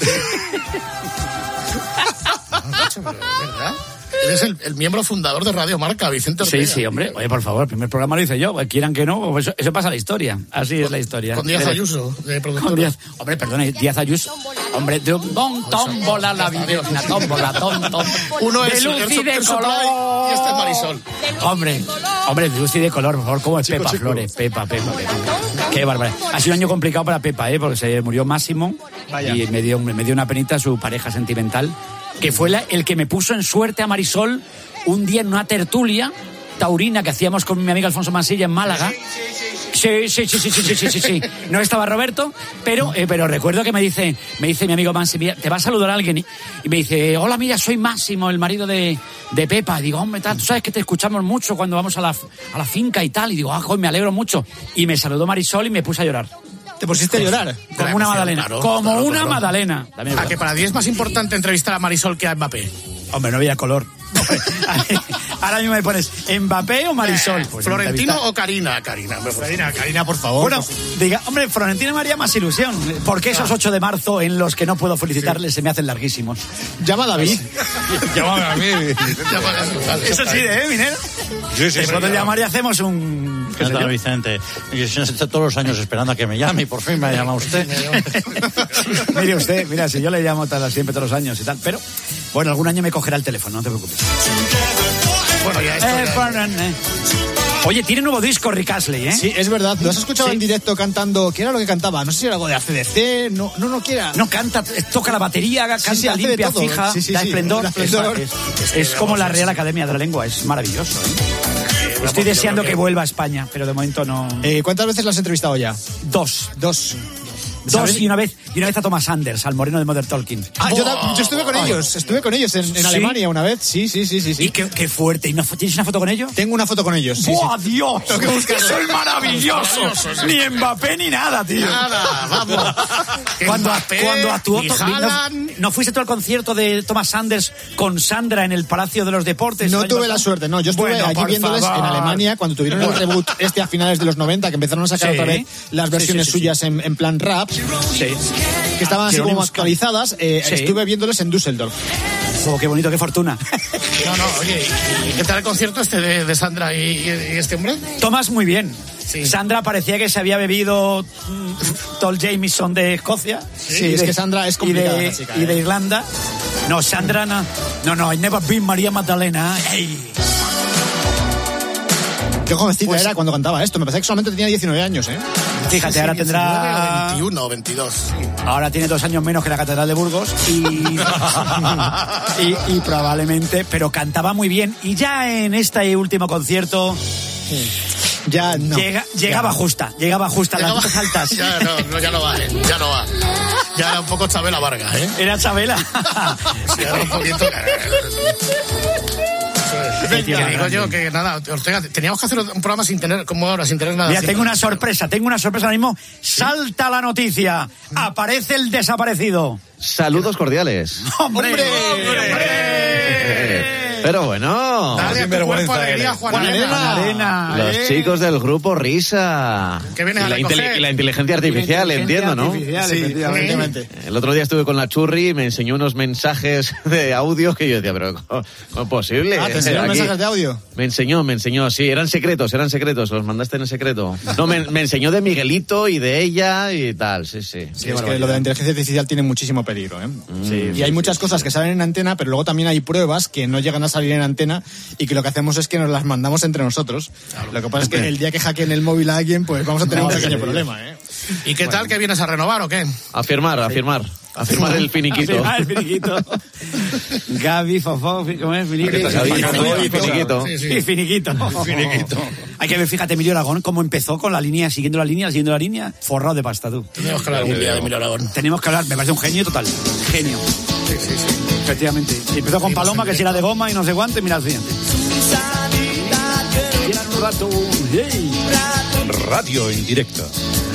¿Verdad? Eres el, el miembro fundador de Radio Marca, Vicente Ortega. Sí, sí, hombre. Oye, por favor, el primer programa lo hice yo. Quieran que no, eso, eso pasa a la historia. Así es la historia. Con Díaz Ayuso, de productor. Con Díaz, hombre, perdona, Díaz Ayuso. Hombre, tom, tómbola la vida, tómbola, tom, tom. Uno de es luz y de color. Y este es Marisol. Hombre, hombre, de luz y de color, por favor, ¿cómo es Chico, Pepa chico. Flores? Pepa, Pepa, Pepa. Qué barbaridad. Ha sido un año complicado para Pepa, ¿eh? Porque se murió Máximo. Vaya. Y me dio, me dio una penita su pareja sentimental, que fue la, el que me puso en suerte a Marisol un día en una tertulia taurina que hacíamos con mi amigo Alfonso Mansilla en Málaga. Sí, sí, sí, sí, sí, sí, sí, sí, sí. No estaba Roberto, pero, eh, pero recuerdo que me dice, me dice mi amigo Mansi, mira, te va a saludar a alguien, y, y me dice, hola, mira, soy Máximo, el marido de, de Pepa. Y digo, hombre, tal, tú sabes que te escuchamos mucho cuando vamos a la, a la finca y tal. Y digo, ah, joder, me alegro mucho. Y me saludó Marisol y me puse a llorar. ¿Te pusiste a llorar? Como una magdalena. Claro, como claro, una claro. magdalena. ¿A que para ti es más importante entrevistar a Marisol que a Mbappé? Hombre, no había color. Ahora mismo me pones ¿Mbappé o Marisol? Pues ¿Florentino entrevista... o Karina? Karina, Karina, Karina, por favor. Bueno, diga, hombre, Florentino me haría más ilusión. Porque esos ocho de marzo en los que no puedo felicitarles se me hacen larguísimos. Llama a David. Llámame a mí. Eso sí, ¿eh, Minero? Sí, sí, sí. Cuando llamar y hacemos un... ¿Qué tal, Vicente? Yo estoy todos los años esperando a que me llame y por fin me ha llamado usted. Mire usted, mira, si yo le llamo siempre todos los años y tal, pero bueno, algún año me cogerá el teléfono, no te preocupes. Bueno, ya esto ya... Eh, Oye, tiene nuevo disco Rick Astley, ¿eh? Sí, es verdad. ¿Lo has escuchado sí. en directo cantando? ¿Qué era lo que cantaba? No sé si era algo de A C D C. No, no, no quiera. No, canta, toca la batería, canta sí, sí, limpia, fija, sí, sí, da sí, esplendor. da esplendor. Es, es, es como la Real Academia de la Lengua, es maravilloso, ¿eh? Estoy deseando que... que vuelva a España, pero de momento no... Eh, ¿Cuántas veces lo has entrevistado ya? Dos. Dos. Dos ¿sabes? y una vez y una vez a Thomas Anders, al moreno de Modern Talking. Ah, yo, yo estuve con ellos, estuve con ellos en, en ¿Sí? Alemania una vez. Sí, sí, sí, sí. sí. Y qué, qué fuerte. ¿Y no, tienes una foto con ellos? Tengo una foto con ellos. Sí, ¡Buah, sí. Dios! ¡Que soy maravilloso! Ni Mbappé ni nada, tío. Nada, vamos. Cuando, Mbappé, cuando actuó... no, ¿No fuiste tú al concierto de Thomas Anders con Sandra en el Palacio de los Deportes? No tuve la suerte, no. Yo estuve bueno, allí viéndoles favor. en Alemania cuando tuvieron el reboot este a finales de los noventa, que empezaron a sacar sí. otra vez las versiones sí, sí, sí, suyas sí. En, en plan rap. Sí. Que estaban así como actualizadas. Eh, sí. Estuve viéndoles en Düsseldorf. Oh, qué bonito, qué fortuna. No, no, oye, ¿y qué tal el concierto este de, de Sandra y, y este hombre? Tomás, muy bien. Sí. Sandra parecía que se había bebido Tol Jameson de Escocia. Sí, sí es de, que Sandra es complicada. Y de, chica, y de ¿eh? Irlanda. No, Sandra no. No, no, I never been María Magdalena. Hey. Qué jovencita Pues- era cuando cantaba esto. Me parece que solamente tenía diecinueve años, ¿eh? Fíjate, Sí, ahora sí, tendrá... diecinueve o veintiuno o veintidós. Sí. Ahora tiene dos años menos que la Catedral de Burgos y, y, y probablemente, pero cantaba muy bien. Y ya en este último concierto ya no. llega, llegaba ya. justa, llegaba justa, Llegaba- las notas altas. Ya no, no, ya no va, ¿eh? Ya no va. Ya era un poco Chabela Vargas, ¿eh? Era Chabela. Sí, era un poquito... Que digo yo que nada, Ortega, teníamos que hacer un programa sin tener, como ahora, sin tener nada. Mira, sin tengo una planificar. sorpresa, tengo una sorpresa ahora mismo. Salta la noticia, aparece el desaparecido. Saludos cordiales. ¡Hombre! Eh, Pero bueno. Dale a tu cuerpo alegría, Juan Arena. Arena, Los eh. chicos del grupo Risa. Que vienes y, a la recoger. intele- y la inteligencia artificial, La inteligencia entiendo, ¿no? artificial, Sí, efectivamente. El otro día estuve con la Churri y me enseñó unos mensajes de audio que yo decía, pero ¿cómo, cómo es posible? Ah, ¿te enseñó Aquí- mensajes de audio? Me enseñó, me enseñó, sí, eran secretos, eran secretos, los mandaste en secreto. No, me, me enseñó de Miguelito y de ella y tal, sí, sí. Sí, es que lo de la inteligencia artificial tiene muchísimo peligro, ¿eh? Sí, y hay muchas cosas que salen en antena, pero luego también hay pruebas que no llegan a salir en antena y que lo que hacemos es que nos las mandamos entre nosotros. Lo que pasa es que el día que hackeen el móvil a alguien, pues vamos a tener un pequeño problema, ¿eh? ¿Y qué tal? ¿Que vienes a renovar o qué? A firmar, a firmar. A firmar el finiquito. Ah, el finiquito. Gaby, Fofó, ¿cómo es? Finiquito. Gaby, Fofó y finiquito. Sí, sí. Y finiquito. Finiquito. Hay que ver, fíjate, Emilio Aragón, cómo empezó con la línea, siguiendo la línea, siguiendo la línea, forrado de pasta, tú. Tenemos que hablar algún día de Emilio Aragón. Tenemos que hablar, me parece un genio total. Genio. Sí, sí, sí. Efectivamente. Y empezó con Paloma, que si era de goma y no sé cuánto, y mira el siguiente. Un rato. Hey. Radio en directo.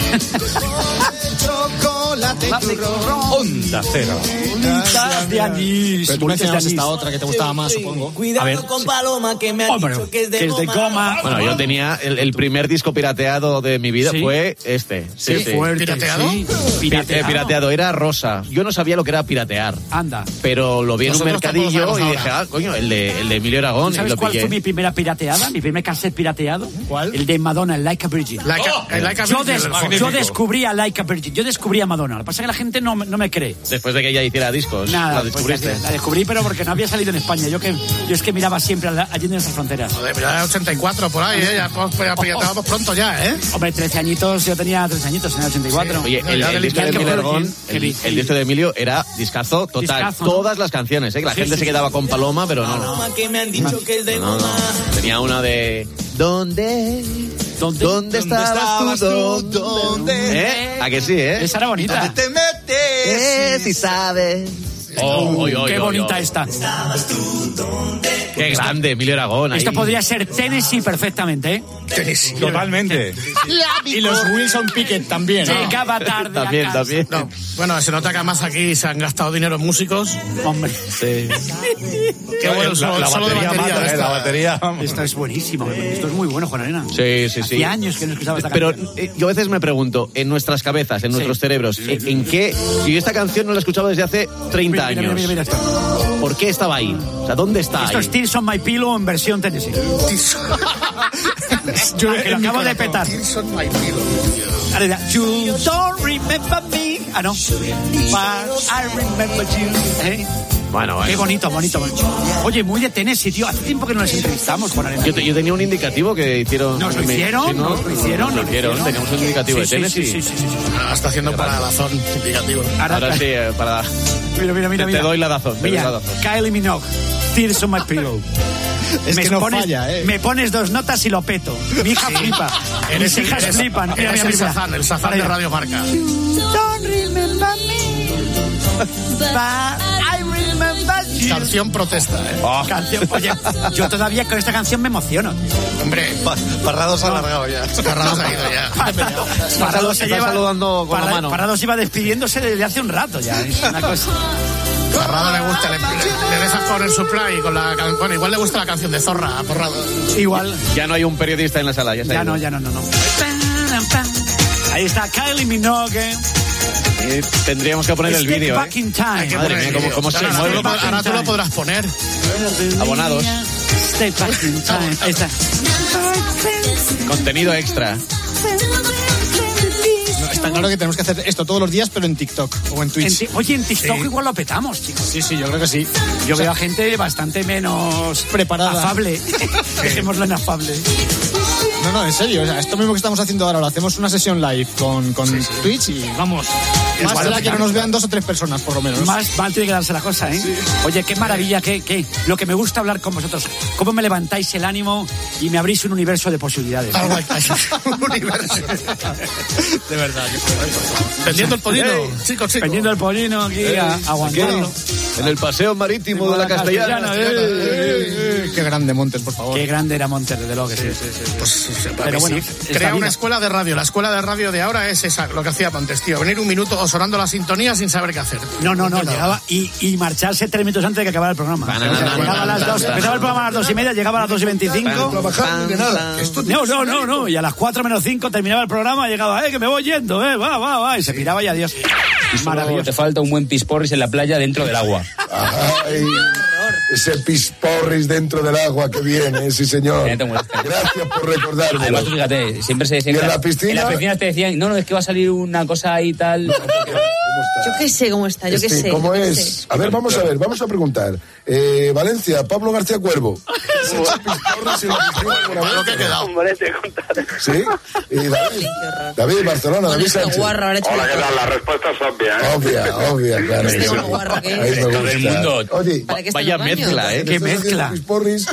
Chocolate y turrón. Onda Cero. Bolitas de anís. Pero tú bolitas de mencionabas anís. esta otra que te gustaba más, supongo. A ver, con Paloma que me ha hombre, dicho que es de que es de goma. Bueno, yo tenía el, el primer disco pirateado de mi vida ¿Sí? fue este. Sí, Qué sí. fuerte, ¿Pirateado? sí. Pi- eh, pirateado, era rosa. Yo no sabía lo que era piratear, Anda. pero lo vi en un Nosotros tampoco mercadillo sabemos y ahora. dije, ah, coño, el de, el de Emilio Aragón, y ¿Sabes lo cuál pillé. fue mi primera pirateada? Mi primer cassette pirateado. ¿Cuál? El de Madonna, el Like a Virgin. Like a, el like a Yo, Virgin des- del yo Magnífico. descubrí a Like a Virgin, yo descubrí a Madonna. Lo que pasa es que la gente no, me- no me cree. Después de que ella hiciera discos, Nada, la pues descubriste. la, la descubrí, pero porque no había salido en España. Yo que yo es que miraba siempre a la- allí en nuestras fronteras. Joder, pero ya ochenta y cuatro por ahí, ¿eh? Ya pues, pues, pirateábamos pronto ya, ¿eh? Hombre, trece añitos, yo tenía trece añitos en el ochenta y cuatro. Oye, el, Ya el del disco de Like a Emilio Virgin, Aragón, que el, vi- el disco de Emilio era discazo total. Discazo, ¿no? Todas las canciones, ¿eh? Que la Sí, gente sí, se sí. quedaba con Paloma, pero no. Paloma que me han dicho que es de No, no. goma. Tenía una de... ¿Dónde? ¿Dónde? ¿Dónde estabas tú? ¿Dónde? ¿Eh? ¿A que sí, eh? Esa era bonita. te metes? Eh, si sabes. Oh, oy, oy, Qué oy, bonita oy. esta. Qué grande, Emilio Aragón. Esto ahí. podría ser Tennessee perfectamente, ¿eh? Tennessee. Totalmente. Y los Wilson Pickett también, ¿no? Llegaba tarde a También, casa. también. No, bueno, se nota que además aquí se han gastado dinero en músicos. Hombre, Sí. Qué bueno, la, solo, la solo de batería batería. mata, eh, esta. la batería. vamos. esto es buenísimo. Esto es muy bueno, Juan Arena. Sí, sí, sí. Hacía años que no escuchaba esta Pero canción. eh, yo a veces me pregunto, en nuestras cabezas, en nuestros cerebros, ¿en, en qué? Si yo esta canción no la he escuchado desde hace treinta Mira, mira, años, mira, mira esto. ¿por qué estaba ahí? O sea, ¿dónde está Esto ahí? es Tears on My Pillow en versión Tennessee. Yo Ah, que lo en mi acabo de corazón. petar. Tilson My Pillow. Ahora dirá, You don't remember me. Ah, no. But I remember you. ¿Eh? Bueno, Qué bueno. bonito, bonito, bonito. Oye, muy de Tennessee, tío. Hace tiempo que no les entrevistamos, Juan Arena. Yo, te- yo tenía un indicativo que hicieron... ¿Nos lo me- hicieron? sí, ¿no? ¿Nos lo hicieron? Nos lo hicieron, teníamos un indicativo Sí, de sí, Tennessee. sí, sí, sí, sí, sí. Ah, está haciendo para la zona indicativo. Ahora sí, eh, para... Mira, mira, mira. Te- te mira. doy la razón, te doy Mira, la razón. Kylie Minogue, Tears on My Pillow. Es me que no pones, falla, ¿eh? Me pones dos notas y lo peto. Mi hija flipa. Eres Mis el, hijas eres, flipan. Mira, eres mira, el mira. Sazán, el Sazán Para de allá. Radio Marca. Don't remember me, but I remember you. Canción protesta, ¿eh? Oh, canción. Oye, yo todavía con esta canción me emociono. Hombre, Parrado se ha alargado ya. Parrado se ha ido ya. Parado se está lleva- saludando con la Parra- mano. Parado se iba despidiéndose desde hace un rato ya. Es una cosa. Parrado le gusta, le, le, le des a poner su play con la can- bueno, igual le gusta la canción de Zorra a Parrado. Igual. Ya no hay un periodista en la sala, ya se ha Ya ido. no, ya no, no, no. Ahí está Kylie Minogue. Eh, tendríamos que poner el Step vídeo, Back ¿eh? in Time. Hay que Madre poner mía, el cómo- vídeo. cómo se Ahora tú mueve. lo pod- Ahora tú lo podrás poner. Abonados. Stay back in time. Ahí está. Contenido extra. No, está claro que tenemos que hacer esto todos los días, pero en TikTok o en Twitch. En ti- Oye, en TikTok Sí. igual lo petamos, chicos. Sí, sí, yo creo que sí. Yo O sea, veo a gente bastante menos preparada. afable. Dejémoslo en afable. No, no, en serio. O sea, esto mismo que estamos haciendo ahora, lo hacemos una sesión live con, con Twitch y vamos. Más Igual, será que no nos vean dos o tres personas, por lo menos. Más mal tiene que darse la cosa, ¿eh? Oye, qué maravilla, qué, qué. Lo que me gusta hablar con vosotros. Cómo me levantáis el ánimo y me abrís un universo de posibilidades. Un universo. De verdad. Vendiendo el pollino, Ey, chicos, chicos. Vendiendo el pollino aquí, Eh, a- aguantando. En el paseo marítimo de la Castellana. eh, eh, eh. Qué grande Montes, por favor. Qué grande era Montes, desde luego que sí. Pues, Pero bueno, sí. es la Crea vida. una escuela de radio. La escuela de radio de ahora es esa, lo que hacía Montes, tío. Venir un minuto o sonando la sintonía sin saber qué hacer. No, no, no, Nada. llegaba y, y marcharse tres minutos antes de que acabara el programa. O sea, llegaba a las dos, empezaba el programa a las dos y media, llegaba a las dos y veinticinco. Trabajar ni de nada. No, no, no, no. Y a las cuatro menos cinco terminaba el programa, llegaba, eh, que me voy yendo, eh, va, va, va. Y se piraba y adiós. Maravilloso. Te falta un buen pisporris en la playa dentro del agua. Ay, ese pisporris dentro del agua que viene, sí señor. Ya te molesta. Gracias por recordarme. Además, tú fíjate, siempre se decía. ¿Y en la piscina? En las piscinas te decían, no, no, es que va a salir una cosa ahí tal. Yo qué sé cómo está, yo qué Este, sé. ¿Cómo yo qué es? sé. A ver, vamos a ver, vamos a preguntar. Eh, Valencia, Pablo García Cuervo. ¿Se echa pisporris en la piscina alguna vez? Lo que ha quedado. ¿Sí? Y David, David, Barcelona, David Este Sánchez. guarro, ahora he hecho Hola, ¿qué tal? La respuesta es obvia, ¿eh? Obvia, obvia, claro. Este sí. guarro que Ahí es. me Todo gusta. el mundo. Oye, ¿Para qué está Vaya en el baño? mezcla, ¿eh? ¿te Qué estás haciendo mezcla. pisporris?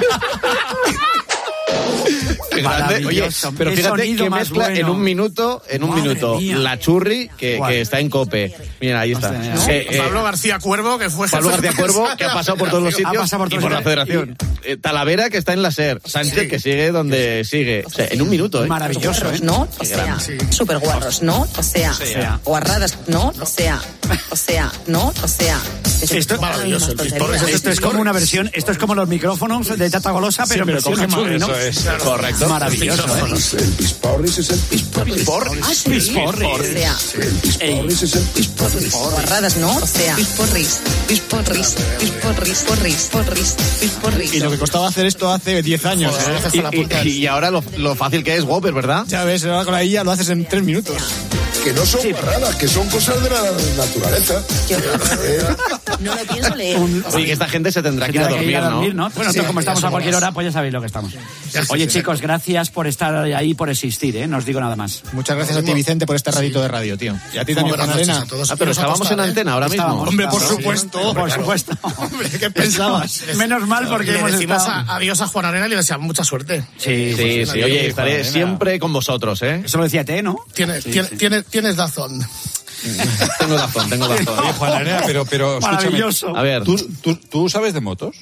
Qué grande. Oye, Maravilloso. pero Qué fíjate sonido qué más mezcla bueno. en un minuto, en un Madre minuto. mía. La churri que, Guau. que está en Cope. Mira, ahí está. Hostia, Eh, eh, Pablo García Cuervo, que fue Pablo jefe García de Cuervo, prensa que ha de la pasado por todos los Federación. sitios Ha pasado por y todos por la los federación. Eh, Talavera, que está en la SER. Sánchez, que sigue donde sigue. O sea, en un minuto, ¿eh? Maravilloso, Guarros, ¿eh? ¿no? O sea, súper guarros, ¿no? O sea, sea. guarradas, ¿no? O sea, o sea, ¿no? O sea. Esto, Maravilloso, el pisporris. esto es como una versión, esto es como los micrófonos de Tata Golosa, pero en pero versión con churri, ¿no? Eso es. Correcto. Maravilloso, ¿eh? El pisporris es el pisporris. Ah, sí. Pisporris. O sea, El pisporris es el pisporris. guarradas, ¿no? O sea, pisporris, pisporris, pisporris, porris, porris, pisporris. Y lo que costaba hacer esto hace diez años. Y, ¿eh? y- y ahora lo, lo fácil que es Whopper, ¿verdad? Ya ves, ahora con la I A lo haces en tres minutos. Que no son guarradas, que son cosas de la naturaleza. Yo Eh, no lo pienso leer. Oye, que esta gente se tendrá que ir a Tendrá que ir dormir, a ¿no? dormir, ¿no? Bueno, Sí, como ya estamos a somos cualquier las- hora, pues ya sabéis lo que estamos. Ya sí, Oye, sí. chicos, gracias por estar ahí, por existir, ¿eh? No os digo nada más. Muchas gracias a ti, Vicente, por este ratito de radio, tío. Y a ti también, Buenas Juan noches Arena. a todos. Ah, pero Nos ha estábamos en costado, ¿eh? antena ahora mismo. Estábamos. Hombre, por Sí, supuesto. Por supuesto. Hombre, ¿qué pensabas? Menos mal porque Le hemos decimos estado... a- adiós a Juan Arena y le deseamos mucha suerte. Sí, Sí, sí, oye, estaré Arena. siempre con vosotros, ¿eh? Eso lo decía T, ¿no? Tienes, tienes, tienes, tienes razón. Tengo razón, tengo razón. Oye, Juan Arena, pero, pero escúchame. Maravilloso. A ver, ¿Tú, tú, ¿Tú sabes de motos?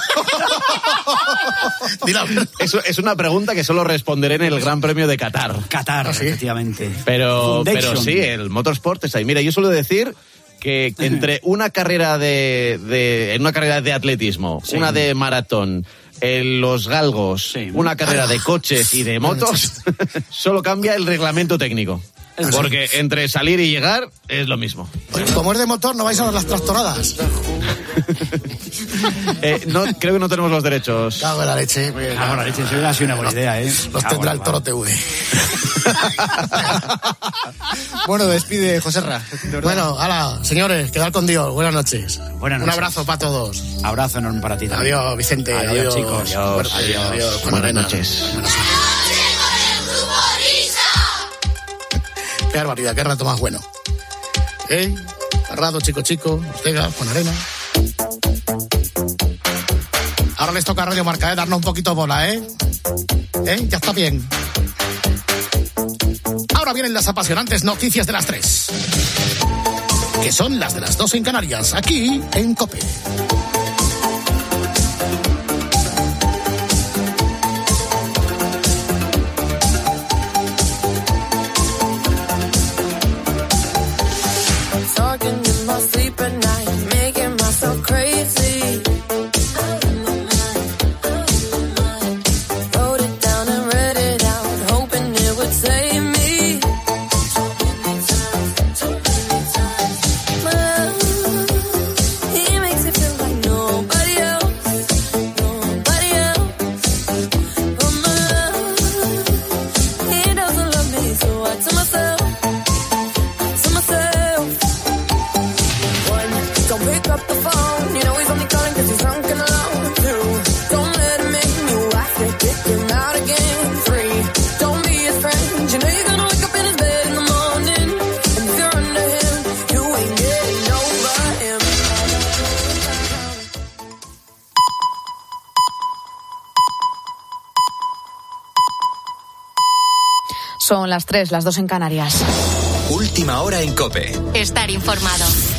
eso es una pregunta que solo responderé en el Gran Premio de Qatar. Qatar, efectivamente. Pero, Foundation. pero sí, el motorsport es ahí. Mira, yo suelo decir que entre una carrera de, de en una carrera de atletismo, Sí. una de maratón, en los galgos, Sí. una carrera de coches y de motos, solo cambia el reglamento técnico. Porque entre salir y llegar es lo mismo. Como es de motor, no vais a ver las tractoradas. Eh, no, creo que no tenemos los derechos. Cago en la leche. pues, Ah, bueno, leche, eso ha sido una buena idea, ¿eh? Los Ah, tendrá bueno, el Toro T V. Bueno, despide, Joserra. Bueno, hala, señores, quedad con Dios. Buenas noches. Buenas Un noches. abrazo para todos. Abrazo enorme para ti también. Adiós, Vicente. Adiós, Adiós, chicos. Suerte, Adiós. adiós, Juan Buenas Arena. noches. Qué barbaridad, qué rato más bueno. ¿Eh? Parrado, chico, chico, Ortega, Juan Arena. Ahora les toca a Radio Marca, ¿eh? Darnos un poquito bola, ¿eh? ¿Eh? Ya está bien. Ahora vienen las apasionantes noticias de las tres. Que son las de las dos en Canarias, aquí en COPE. Talking in my sleep at night, making myself crazy. Wrote it down and read it out, hoping it would save me. My love, he makes it feel like pick up the phone. You know he's only calling cause he's drunk and alone. Two, don't let him make me watch it, kick him out again. Three, don't be his friend. You know you're gonna wake up in his bed in the morning. And if you're under him, you ain't getting over him. Son las tres, las dos en Canarias. Última hora en COPE. Estar informado.